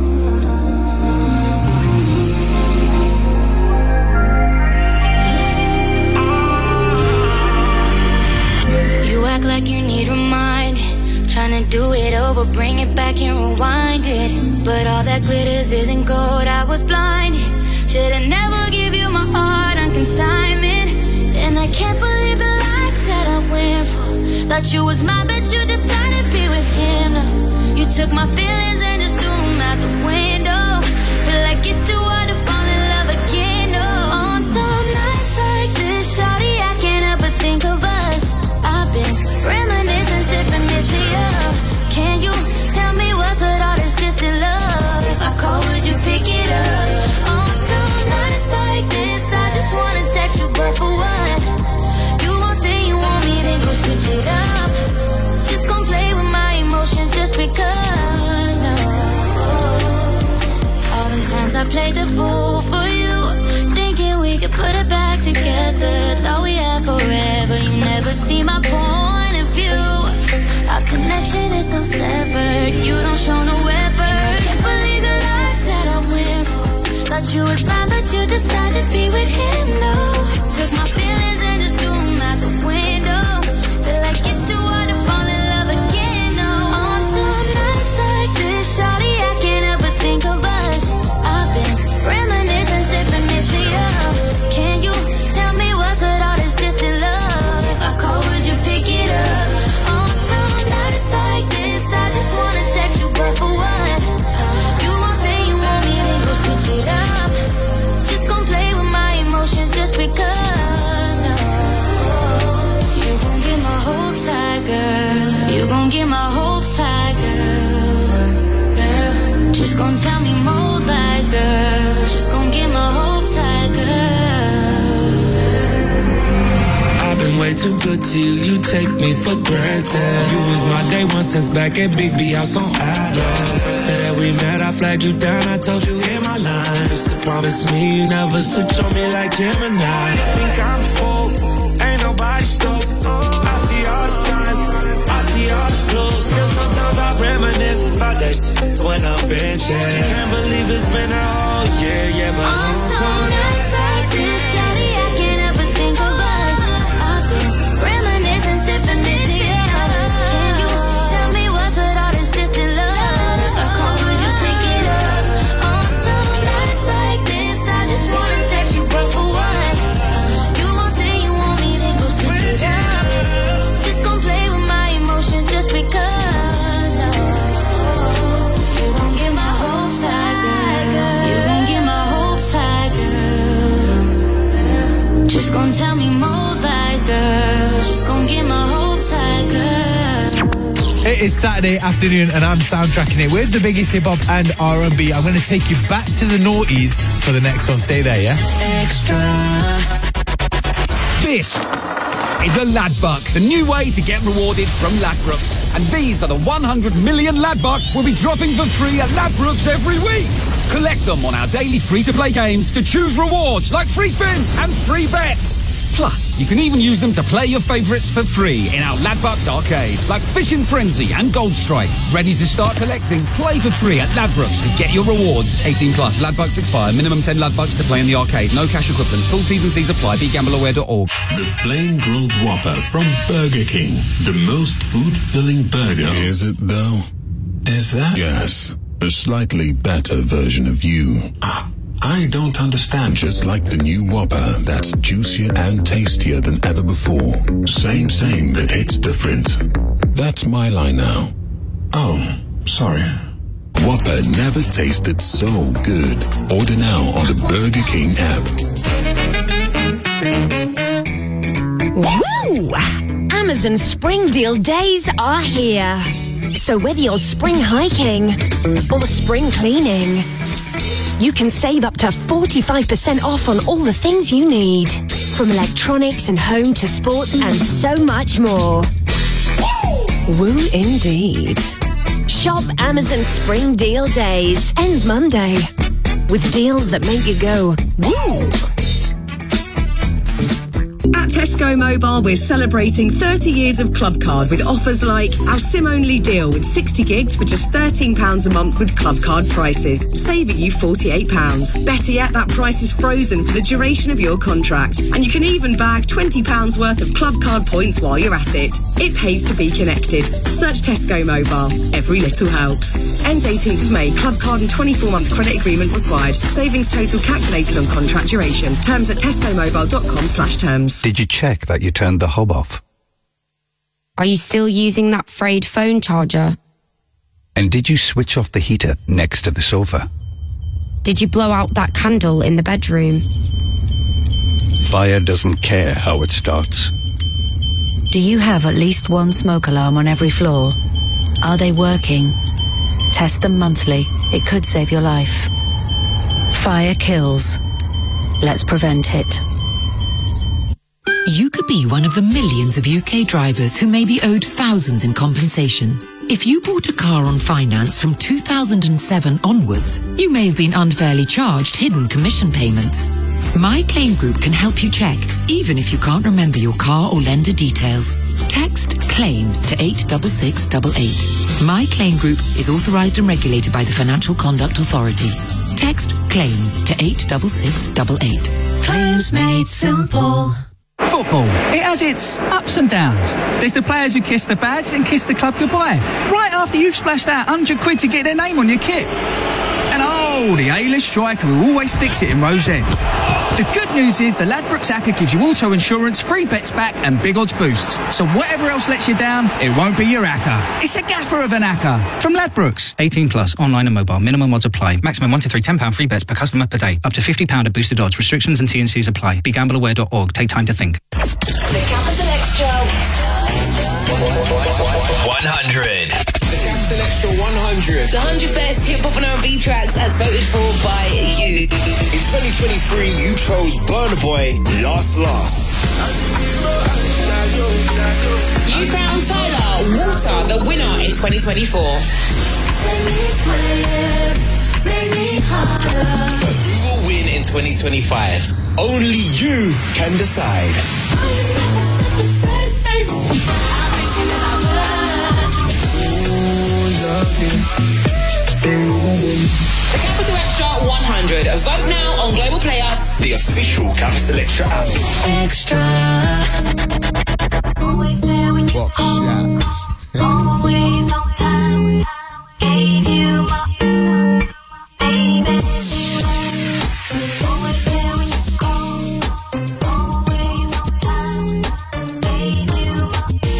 Speaker 15: You act like you need reminding, trying to do it over, bring it back and rewind it. But all that glitters isn't gold, I was blinded. Should've never give you my heart on consignment. And I can't believe the lies that I went for. Thought you was mine, but you decided to be with him. No, you took my feelings and just threw them out the window. Feel like it's too hard to fall in love again. No, on some nights like this, shawty, I can't help but think of us. I've been reminiscing, sipping, missing you. Can you tell me what's with all this distant love? If I call, would you pick it up? On some nights like this, I just wanna text you, but for what? You won't say you want me, then go switch it up. Just gon' play with my emotions just because. No. All them times I played the fool for you, thinking we could put it back together. Thought we had forever, you never see my point of view. I connection is so severed. You don't show no effort. Can't believe the lies that I went for. Thought you was mine, but you decided to be with him, though. Took my feelings and just threw them out the window. Feel like it's too hard to fall in love again, no. On some nights like this, shawty, I can't ever think of us. I've been reminiscing, sipping, missing you. Can you tell me what's with all this distant love? If I call, would you pick it up? On some nights like this, I just wanna text you, but for what? You won't say you want me, then go switch it up. Just gon' play with my emotions just because, no. You gon' get my hopes high, girl. You gon' get my hopes high, girl. Just gon' tell me more lies, girl. Just gon' get my hopes high, girl.
Speaker 6: I've been way too good to you, you take me for granted. You was my day one since back at Big B House on Adams. First day that we met, I flagged you down, I told you in my line. Just to promise me you never switch on me like Gemini. Think I'm full, ain't nobody stoked. I see all the signs, I see all the clues. Still sometimes I reminisce about that when I'm benching. Can't believe it's been a whole year, yeah, but
Speaker 15: on some nights like this, shawty, I can't ever think of us. I've been reminiscing, sipping, missing you. Can you tell me what's with all this distant love? If I call, would you pick it up? On some nights like this, I just wanna text you, but for what? You won't say you want me, then go switch it up. Just gon' play with my emotions just because, no. You gon' get my hopes high, girl. You gon' get my hopes high, girl. Just gon' tell me more lies, girl. Just gon' get my hopes high, girl.
Speaker 7: It is Saturday afternoon and I'm soundtracking it with the biggest hip hop and R&B. I'm going to take you back to the noughties for the next one. Stay there, yeah?
Speaker 22: Extra.
Speaker 9: This is a Ladbuck, the new way to get rewarded from Ladbrokes. And these are the 100 million Ladbucks we'll be dropping for free at Ladbrokes every week. Collect them on our daily free-to-play games to choose rewards like free spins and free bets. Plus, you can even use them to play your favourites for free in our Ladbucks arcade, like Fishing Frenzy and Gold Strike. Ready to start collecting? Play for free at Ladbrokes to get your rewards. 18 plus. Ladbucks expire. Minimum 10 Ladbucks to play in the arcade. No cash equivalent. Full T's and C's apply. BeGambleAware.org.
Speaker 16: The Flame Grilled Whopper from Burger King. The most food-filling burger. Is it, though?
Speaker 6: Is that?
Speaker 16: Yes. A slightly better version of you.
Speaker 6: I don't understand.
Speaker 16: Just like the new Whopper, that's juicier and tastier than ever before. Same, but it's different. That's my line now.
Speaker 6: Oh, sorry.
Speaker 16: Whopper never tasted so good. Order now on the Burger King
Speaker 22: Woo! Amazon Spring Deal days are here. So whether you're spring hiking or spring cleaning, you can save up to 45% off on all the things you need. From electronics and home to sports and so much more. Woo indeed. Shop Amazon Spring Deal Days. Ends Monday. With deals that make you go, woo!
Speaker 12: At Tesco Mobile, we're celebrating 30 years of Club Card with offers like our SIM-only deal with 60 gigs for just £13 a month with Club Card prices, saving you £48. Better yet, that price is frozen for the duration of your contract. And you can even bag £20 worth of Club Card points while you're at it. It pays to be connected. Search Tesco Mobile. Every little helps. Ends 18th of May. Club Card and 24-month credit agreement required. Savings total calculated on contract duration. Terms at tescomobile.com/terms.
Speaker 24: Did you check that you turned the hob off?
Speaker 25: Are you still using that frayed phone charger?
Speaker 24: And did you switch off the heater next to the sofa?
Speaker 25: Did you blow out that candle in the bedroom?
Speaker 24: Fire doesn't care how it starts.
Speaker 20: Do you have at least one smoke alarm on every floor? Are they working? Test them monthly. It could save your life. Fire kills. Let's prevent it.
Speaker 26: You could be one of the millions of UK drivers who may be owed thousands in compensation. If you bought a car on finance from 2007 onwards, you may have been unfairly charged hidden commission payments. My Claim Group can help you check, even if you can't remember your car or lender details. Text CLAIM to 86688. My Claim Group is authorised and regulated by the Financial Conduct Authority. Text CLAIM to 86688.
Speaker 10: Claims made simple. Football, it has its ups and downs. There's the players who kiss the badge and kiss the club goodbye, right after you've splashed out £100 to get their name on your kit. And the A-list striker who always sticks it in Rose End. The good news is the Ladbrokes ACCA gives you auto insurance, free bets back and big odds boosts. So whatever else lets you down, it won't be your ACCA. It's a gaffer of an ACCA. From Ladbrokes. 18 plus, online and mobile. Minimum odds apply. Maximum 1 to 3 £10 free bets per customer per day. Up to £50 of boosted odds. Restrictions and T&Cs apply. BeGambleAware.org. Take time to think.
Speaker 14: The Capital Extra
Speaker 5: 100.
Speaker 14: The Capital Extra 100. The 100 best hip-hop and R&B tracks as voted for by you.
Speaker 5: In 2023, you chose Burna Boy, Lost.
Speaker 14: You crowned Tyler Water the winner in 2024.
Speaker 5: Who will win in 2025? Only you can decide.
Speaker 14: The Capital Extra 100. Vote now on Global Player,
Speaker 5: the official Capital Extra app.
Speaker 14: Extra.
Speaker 13: Always there when you call. Always on time. Gave you my baby. Always there when you call. Always on time. Gave you my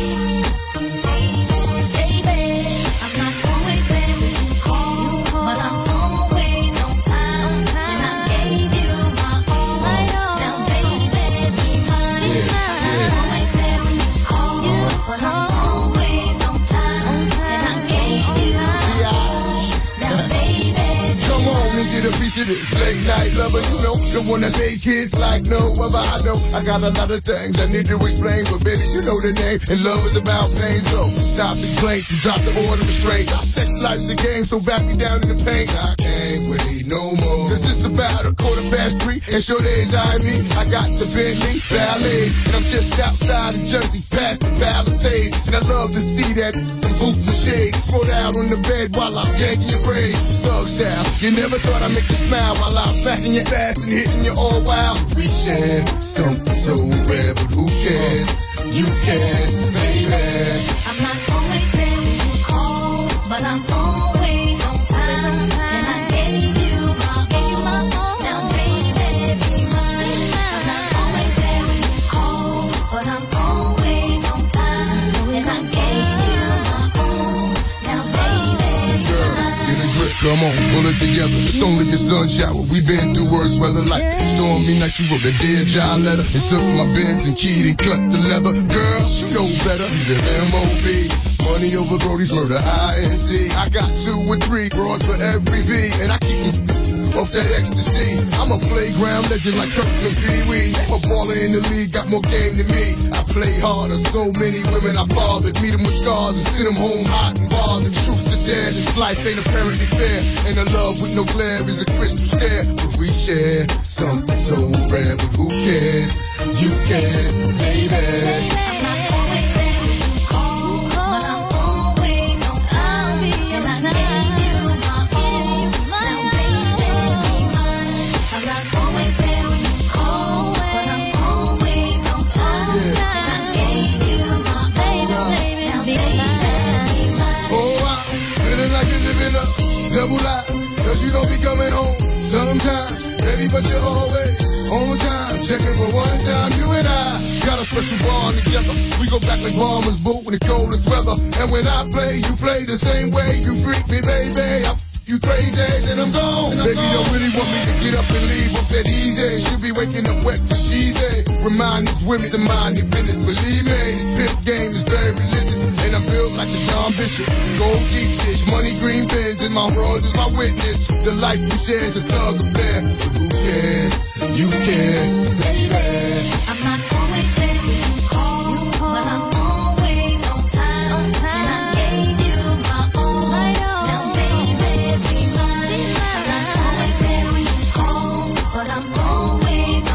Speaker 13: baby. I'm not always there when you call, but I'm always on time. And I gave you my all. Now baby, be mine. I'm always there when you call, but I'm always on time. And I gave you my all. Now baby,
Speaker 2: come on and get a piece of this late night lover, you know, the one that say kids like no other. I know I got a lot of things I need to explain, but baby, you know the name, and love is about pain. So stop the complaints and drop the order of restraint. Sex life's a game, so back me down in the paint. I can't wait no more. This is about 3:15, and sure days I mean, I got the Bentley Ballet, and I'm just outside of Jersey, past the Palisades, and I love to see that some boots and shades spread out on the bed while I'm yanking your braids. Thug style, you never thought I'd make you smile while I'm smacking your ass and hitting you all wild. We share something so rare, but who cares? You can, baby.
Speaker 13: I'm not always there when you call, but I'm always on time. And I gave you my all. Now baby, be mine. I'm not always there when you call, but I'm always on time. And I gave you my all. Now baby, be mine.
Speaker 2: Get a grip, come on, pull it together. It's only your sun shower. We been through worse weather like stormy night. You wrote a Dear John letter and took my Benz and keyed and cut the leather. Girl, you know better. You live M.O.B. Money over Brody's murder, INC. I got 2 or 3 broads for every V, and I keep them off that ecstasy. I'm a playground legend like Kirkland Pee Wee. I'm a baller in the league, got more game than me. I play harder, so many women I fathered. Meet them with scars and send them home hot and bothered. Truth to dare, this life ain't apparently fair. And a love with no glare is a crystal stare. But we share something so rare, but who cares? You can, baby.
Speaker 13: I'm not always there when you call, but I'm always on time. And I gave you my all. Now baby, be mine. I'm not always there when you call, but I'm always on time. And I gave you my all. Now baby, be mine.
Speaker 2: Oh, I'm feeling like you're living up, double life, cause you don't be coming home sometimes, baby, but you're always on time. Checking for one time, you and I got a special bond together. We go back like bombers boot in the coldest weather. And when I play, you play the same way. You freak me, baby. You crazy, and I'm gone. Baby, don't really want me to get up and leave up that easy. She'll be waking up wet for she's a. Remind these women to mind their business. Believe me, this pimp game is very religious. And I'm built like the John Bishop. Gold deep dish, money green pins, and my world is my witness. The life we share is a thug affair. But who cares? You can, baby.
Speaker 13: I'm not always there when you call, but I'm always on time. And I gave you my all. Now baby, be mine. I'm not always there when you call, but I'm always on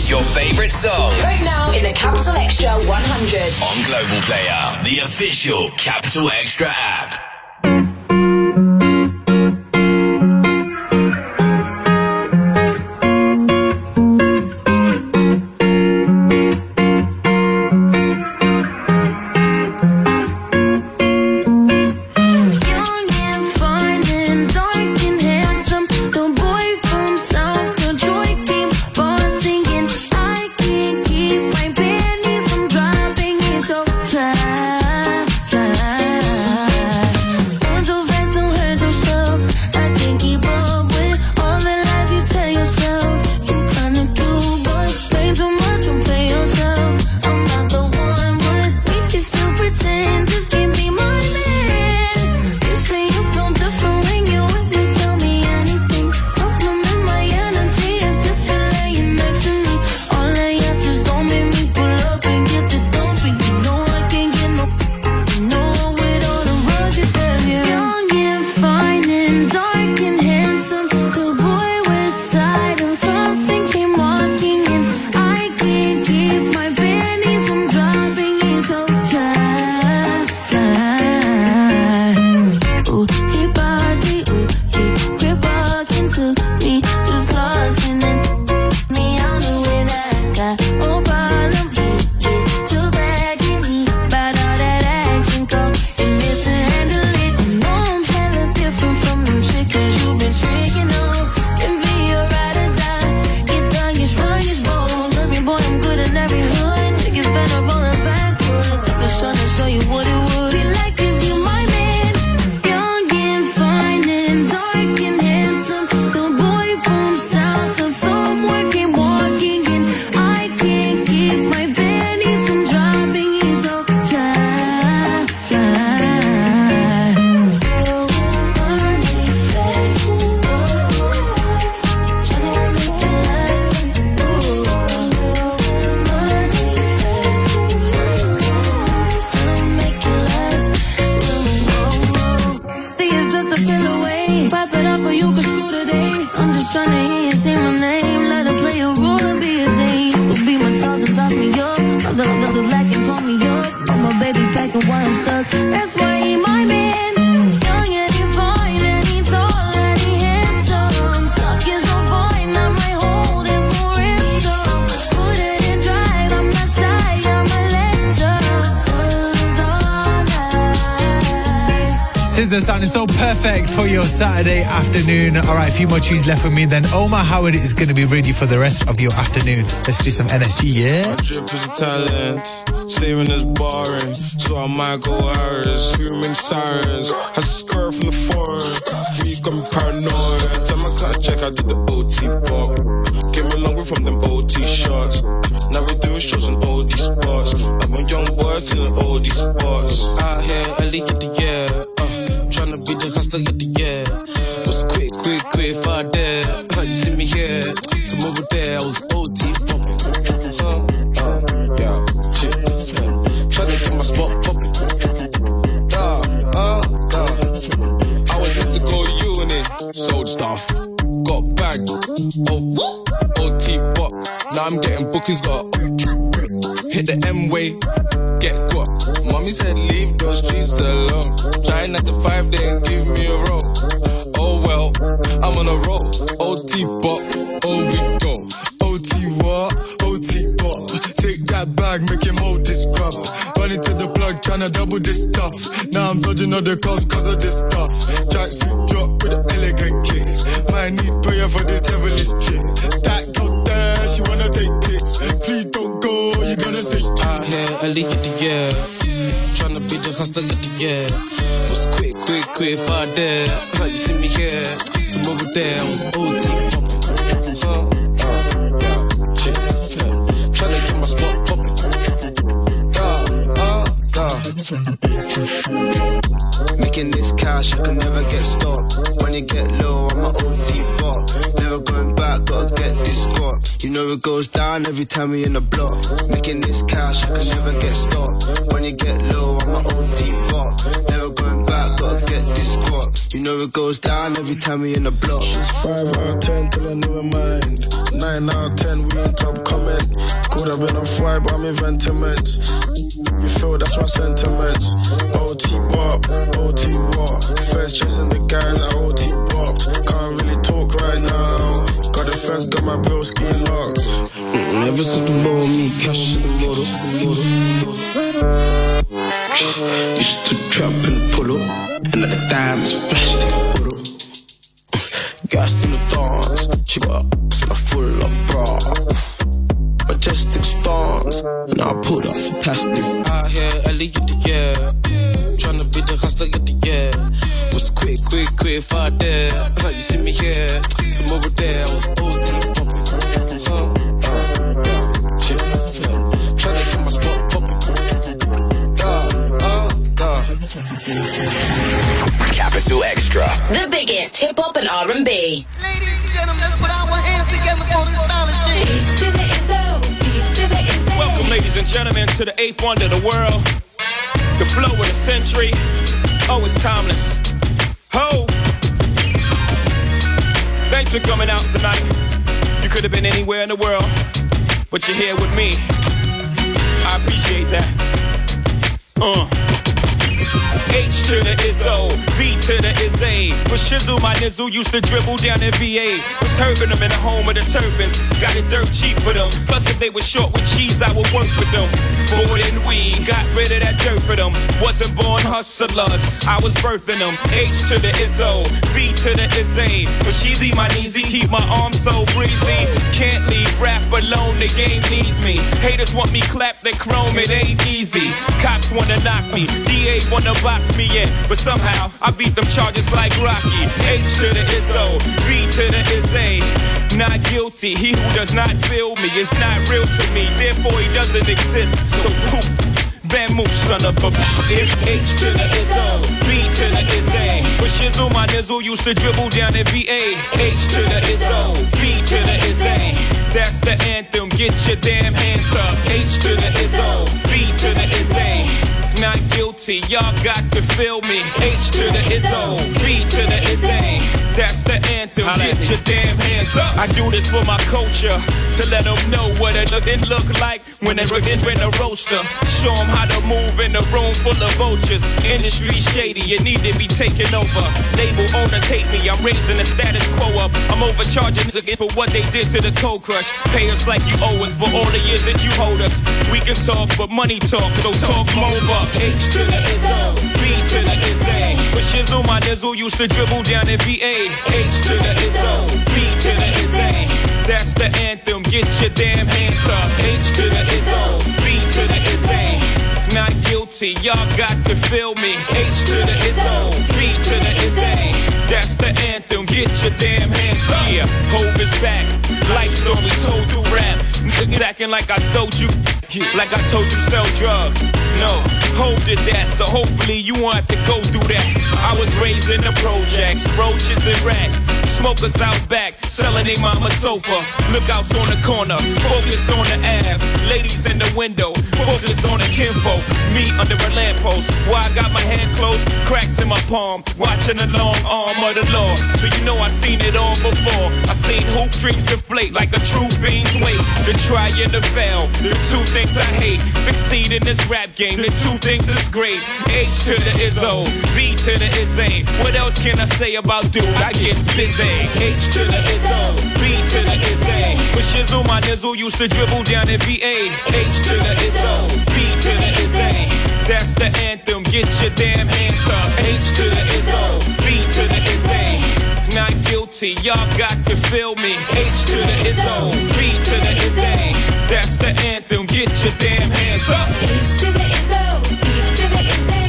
Speaker 5: Request your favourite song.
Speaker 14: Vote now in the Capital Extra 100.
Speaker 5: On Global Player, the official Capital Extra app.
Speaker 7: SZA sounding so perfect for your Saturday afternoon. All right, a few more tunes left with me. Then Omar Howard is going to be ready for the rest of your afternoon. Let's do some NSG, yeah?
Speaker 13: My drip is a talent, staring is boring, so I might go Harris, screaming sirens. I just skirt from the forest, you got me paranoid. Time I cut a check, I did the OT pop. Came a long way from them OT shots. Now we're doing shows on OD spots. I'm a young boy to the OD spots. Out here, I leak it the year. Tryna be the hustler of the year. Was quick, if I dare. You see me here, from over there, I was OT popping. Yeah, shit, yeah. Tryna get my spot popping. I was meant to go uni, sold stuff, got bagged. Oh, OT pop. Now I'm getting bookings, got hit the M-way, get got. Mommy said leave those streets alone. Trying not to 5, they ain't give me a roll. Oh well, I'm on a roll. OT bop, oh we go. OT what? OT bop. Take that bag, make him hold this crap. Run into the plug, tryna double this stuff. Now I'm dodging all the calls cause of this stuff. Tracksuit drop with the elegant kicks. Might need prayer for this devilish chick. That girl there, she wanna take pics. Please don't go, you're gonna say shit. Out here, I leak it the year. Tryna be the hustler of the year. Was quick, if I dare. You see me here, from over there, I was OT popping. Yeah, shit, yeah. Tryna get my spot popping. Making this cash, I can never get stopped. When you get low, I'm an OT bot. Never going back, gotta get this score. You know it goes down every time we in the block. Making this cash, I can never get stopped. When you get low, I'm an OT bot. Never going back, gotta gotta get this squat. You know it goes down every time we in the block.
Speaker 8: She's 5 out of 10 till I never mind. 9 out of 10, we on top comment. Could have been a 5, but I'm in sentiments. You feel that's my sentiments. OT walk, OT walk. First chasing the guys at OT walk. Can't really talk right now. Got the fence, got my bill ski locked. Ever since the ball, me, cash is the model.
Speaker 17: Used to drop and pull up, and at the dimes flashed in the puddle.
Speaker 8: Gassed in the dance, she got a full of bra. Majestic stance, and I put up fantastic.
Speaker 13: Out here, Ellie in the air. Tryna be the hustler of the year. Was quick, far there. You see me here, from over there, I was OT bumping. Tryna get my spot popping.
Speaker 5: Capital Extra.
Speaker 14: The biggest hip hop and R&B.
Speaker 11: Ladies and gentlemen, let's put our hands together for this stylish.
Speaker 18: Welcome, ladies and gentlemen, to the 8th wonder of the world. The flow of the century. Oh, it's timeless. Ho! Thanks for coming out tonight. You could have been anywhere in the world, but you're here with me. I appreciate that. H to the Izzo, V to the Izzy. For shizzle, my nizzle used to dribble down in VA. Was herbing them in the home of the turbans. Got it dirt cheap for them. Plus, if they were short with cheese, I would work with them. Bored and weed, got rid of that dirt for them. Wasn't born hustlers, I was birthing them. H to the Izzo, V to the Izzy. For sheezy, my kneesy, keep my arms so breezy. Can't leave rap alone, the game needs me. Haters want me clapped, they chrome, it ain't easy. Cops wanna knock me, DA wanna box me in, but somehow I beat them charges like Rocky. H to the Izzo, V to the Izzy. Not guilty, he who does not feel me is not real to me, therefore he doesn't exist. So poof, Van Moose, son of a bitch. H to the Izzo, V to the Izzy. For shizzle, my nizzle used to dribble down in VA. H to the Izzo, V to the Izzy. That's the anthem, get your damn hands up. H to the Izzo, V to the Izzy. Not guilty, y'all got to feel me. H to the Izzo, V to the Izzy. That's the anthem, get your damn hands up. I do this for my culture, to let them know what it look like when they're in a roaster. Show them how to move in a room full of vultures. Industry shady, you need to be taken over. Label owners hate me, I'm raising the status quo up. I'm overcharging again for what they did to the Cold Crush. Pay us like you owe us for all the years that you hold us. We can talk, but money talk, so talk more bucks. H to the Izzo, V to the Izzy. For shizzle, my nizzle used to dribble down in VA. H to the Izzo, V to the Izzy. That's the anthem, get your damn hands up. H to the Izzo, V to the Izzy. Not guilty, y'all got to feel me. H to the Izzo, V to the Izzy. That's the anthem, get your damn hands up. Yeah, Hope is back, life story told through rap. Niggas acting like I sold you, like I told you sell drugs. No, Hope did that, so hopefully you won't have to go through that. I was raised in the projects, roaches and rats. Smokers out back, selling they mama sofa. Lookouts on the corner, focused on the Ave. Ladies in the window, focused on the kinfolk. Me under a lamppost, while I got my hand closed, cracks in my palm, watching the long arm of the law. So you know I seen it all before. I seen hoop dreams deflate like a true fiend's weight. The try and the fail, the two things I hate. Succeed in this rap game, the two things is great. H to the Izzo, V to the Izzy. What else can I say about dude? I get busy. H to the Izzo, V to the Izzy. For shizzle, my nizzle used to dribble down in VA. H to the Izzo, V to the Izzy. That's the anthem, get your damn hands up. H to the Izzo, V to the Izzy. Not guilty, y'all got to feel me. H to the Izzo, V to the Izzy. That's the anthem, get your damn hands up.
Speaker 11: H to the Izzo, V to the Izzy.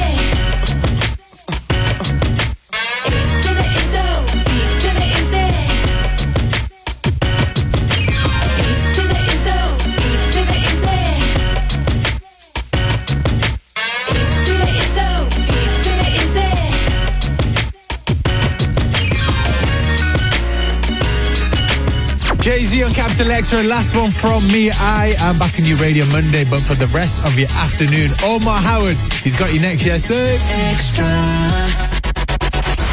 Speaker 11: H to the Izzo, V to the Izzy. H to the Izzo, V to the Izzy. H to the Izzo, V to the Izzy.
Speaker 7: Jay-Z on Capital Extra, and last one from me. I am back on your radio Monday, but for the rest of your afternoon, Omar Howard, he's got you next year, sir.
Speaker 11: Extra.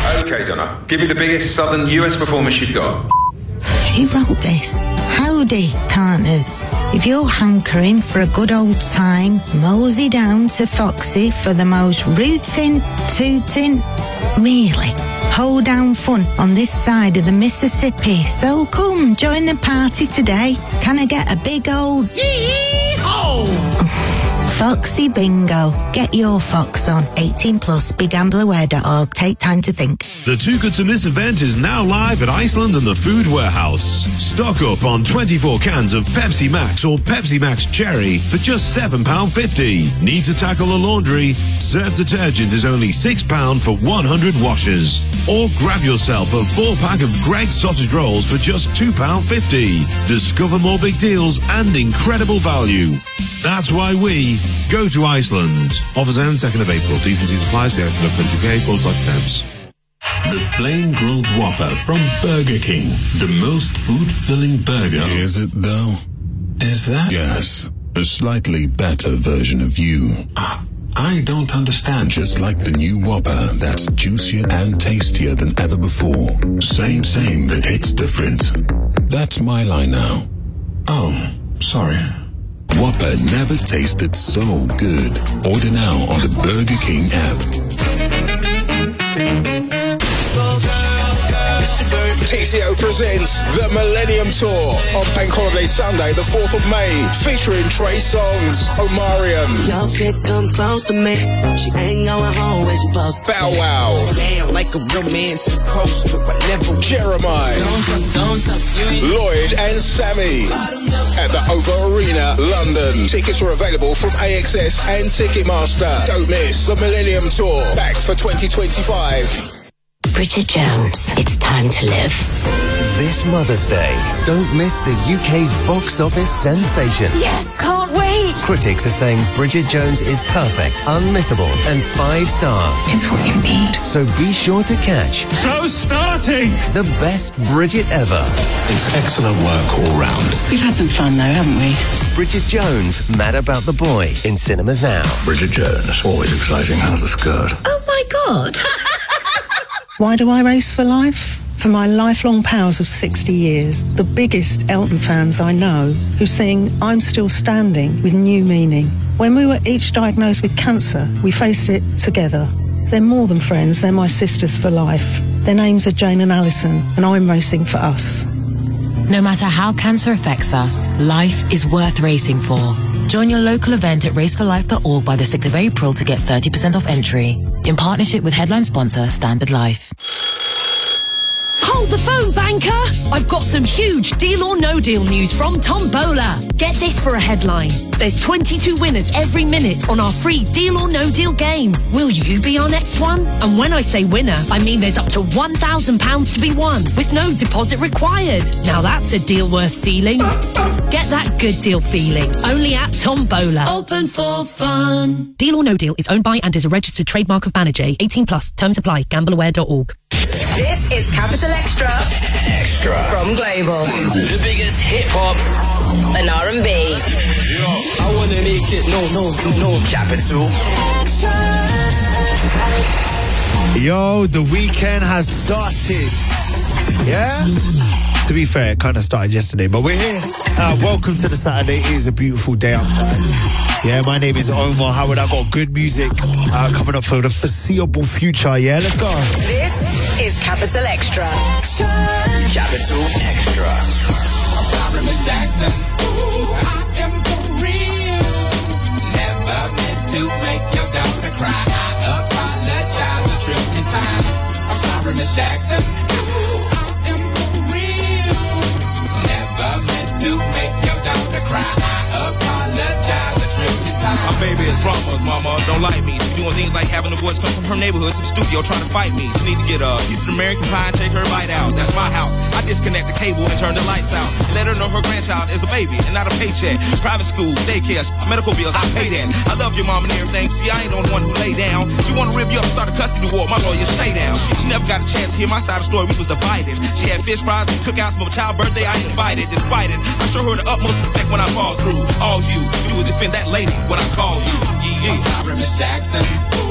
Speaker 1: Okay, Donna. Give me the biggest southern US performance you've got.
Speaker 3: Who wrote this? Howdy, partners. If you're hankering for a good old time, mosey down to Foxy for the most rootin', tootin', really hold-down fun on this side of the Mississippi. So come, join the party today. Can I get a big old yee-haw? Foxy Bingo. Get your fox on. 18 plus, BigGamblerWare.org. Take time to think.
Speaker 4: The Too Good to Miss event is now live at Iceland and the Food Warehouse. Stock up on 24 cans of Pepsi Max or Pepsi Max Cherry for just £7.50. Need to tackle the laundry? Surf detergent is only £6 for 100 washes. Or grab yourself a 4-pack of Greggs sausage rolls for just £2.50. Discover more big deals and incredible value. That's why we go to Iceland. Offers end 2nd of April. T&C supplies, the UK, /temps.
Speaker 16: The Flame Grilled Whopper from Burger King. The most food-filling burger. Is it, though? Is that? Yes. A slightly better version of you. I don't understand. Just like the new Whopper, that's juicier and tastier than ever before. Same, but hits different. That's my line now. Oh, sorry.
Speaker 4: Whopper never tasted so good. Order now on the Burger King app.
Speaker 19: TCO presents the Millennium Tour on Bank Holiday Sunday, the 4th of May, featuring Trey Songz, Omarion,
Speaker 11: Yo, chick come close to me. She ain't going home when she posts.
Speaker 19: Bow Wow,
Speaker 11: Damn, like a real man supposed to. I never.
Speaker 19: Jeremiah,
Speaker 11: Don't talk,
Speaker 19: Lloyd and Sammy at the OVO Arena, London. Tickets are available from AXS and Ticketmaster. Don't miss the Millennium Tour, back for 2025.
Speaker 22: Bridget Jones, it's time to live.
Speaker 21: This Mother's Day, don't miss the UK's box office sensation.
Speaker 22: Yes, can't wait.
Speaker 21: Critics are saying Bridget Jones is perfect, unmissable, and 5 stars.
Speaker 22: It's what you need.
Speaker 21: So be sure to catch
Speaker 22: Show's starting.
Speaker 21: the best Bridget ever.
Speaker 16: It's excellent work all round.
Speaker 22: We've had some fun though, haven't we?
Speaker 21: Bridget Jones, Mad About the Boy, in cinemas now.
Speaker 16: Bridget Jones, always exciting. How's the skirt?
Speaker 22: Oh my God.
Speaker 23: Why do I race for life? For my lifelong pals of 60 years, the biggest Elton fans I know, who sing I'm Still Standing with new meaning. When we were each diagnosed with cancer, we faced it together. They're more than friends, they're my sisters for life. Their names are Jane and Alison, and I'm racing for us.
Speaker 27: No matter how cancer affects us, life is worth racing for. Join your local event at raceforlife.org by the 6th of April to get 30% off entry. In partnership with headline sponsor Standard Life.
Speaker 22: Hold the phone, banker! I've got some huge deal or no deal news from Tombola. Get this for a headline. There's 22 winners every minute on our free deal or no deal game. Will you be our next one? And when I say winner, I mean there's up to £1,000 to be won with no deposit required. Now that's a deal worth sealing. Get that good deal feeling. Only at Tombola. Open for fun. Deal or no deal is owned by and is a registered trademark of Banijay. 18 plus. Terms apply. Gambleaware.org.
Speaker 14: This is Capital Extra from Global.
Speaker 5: The biggest hip-hop
Speaker 14: and R&B.
Speaker 5: I wanna make it no Capital
Speaker 14: Extra.
Speaker 7: Yo, the weekend has started. Yeah? To be fair, it kind of started yesterday, but we're here. Welcome to the Saturday. It is a beautiful day outside. Yeah, my name is Omar Howard. I got good music coming up for the foreseeable future. Yeah, let's go.
Speaker 14: This is Capital Extra.
Speaker 5: Capital Extra.
Speaker 11: I'm sorry, Miss Jackson. Ooh, I am for real. Never meant to make your daughter cry. I apologize a trillion times. I'm sorry, Miss Jackson. Ooh, I am for real. Never meant to make your daughter cry. I apologize a trillion times.
Speaker 18: My baby is drama, mama, don't like me. She doing things like having the boys come from her neighborhood to the studio trying to fight me. She need to get a piece of American pie and take her bite out. That's my house. I disconnect the cable and turn the lights out. Let her know her grandchild is a baby and not a paycheck. Private school, daycare, medical bills, I pay that. I love your mom and everything. See, I ain't the only one who lay down. She wanna rip you up, start a custody war. My lawyer, stay down. She never got a chance to hear my side of the story. We was divided. She had fish fries and cookouts for my child's birthday. I ain't invited. Despite it, I show her the utmost respect when I fall through. All you do is defend that lady when I call you.
Speaker 11: I'm sorry, Miss Jackson. Ooh,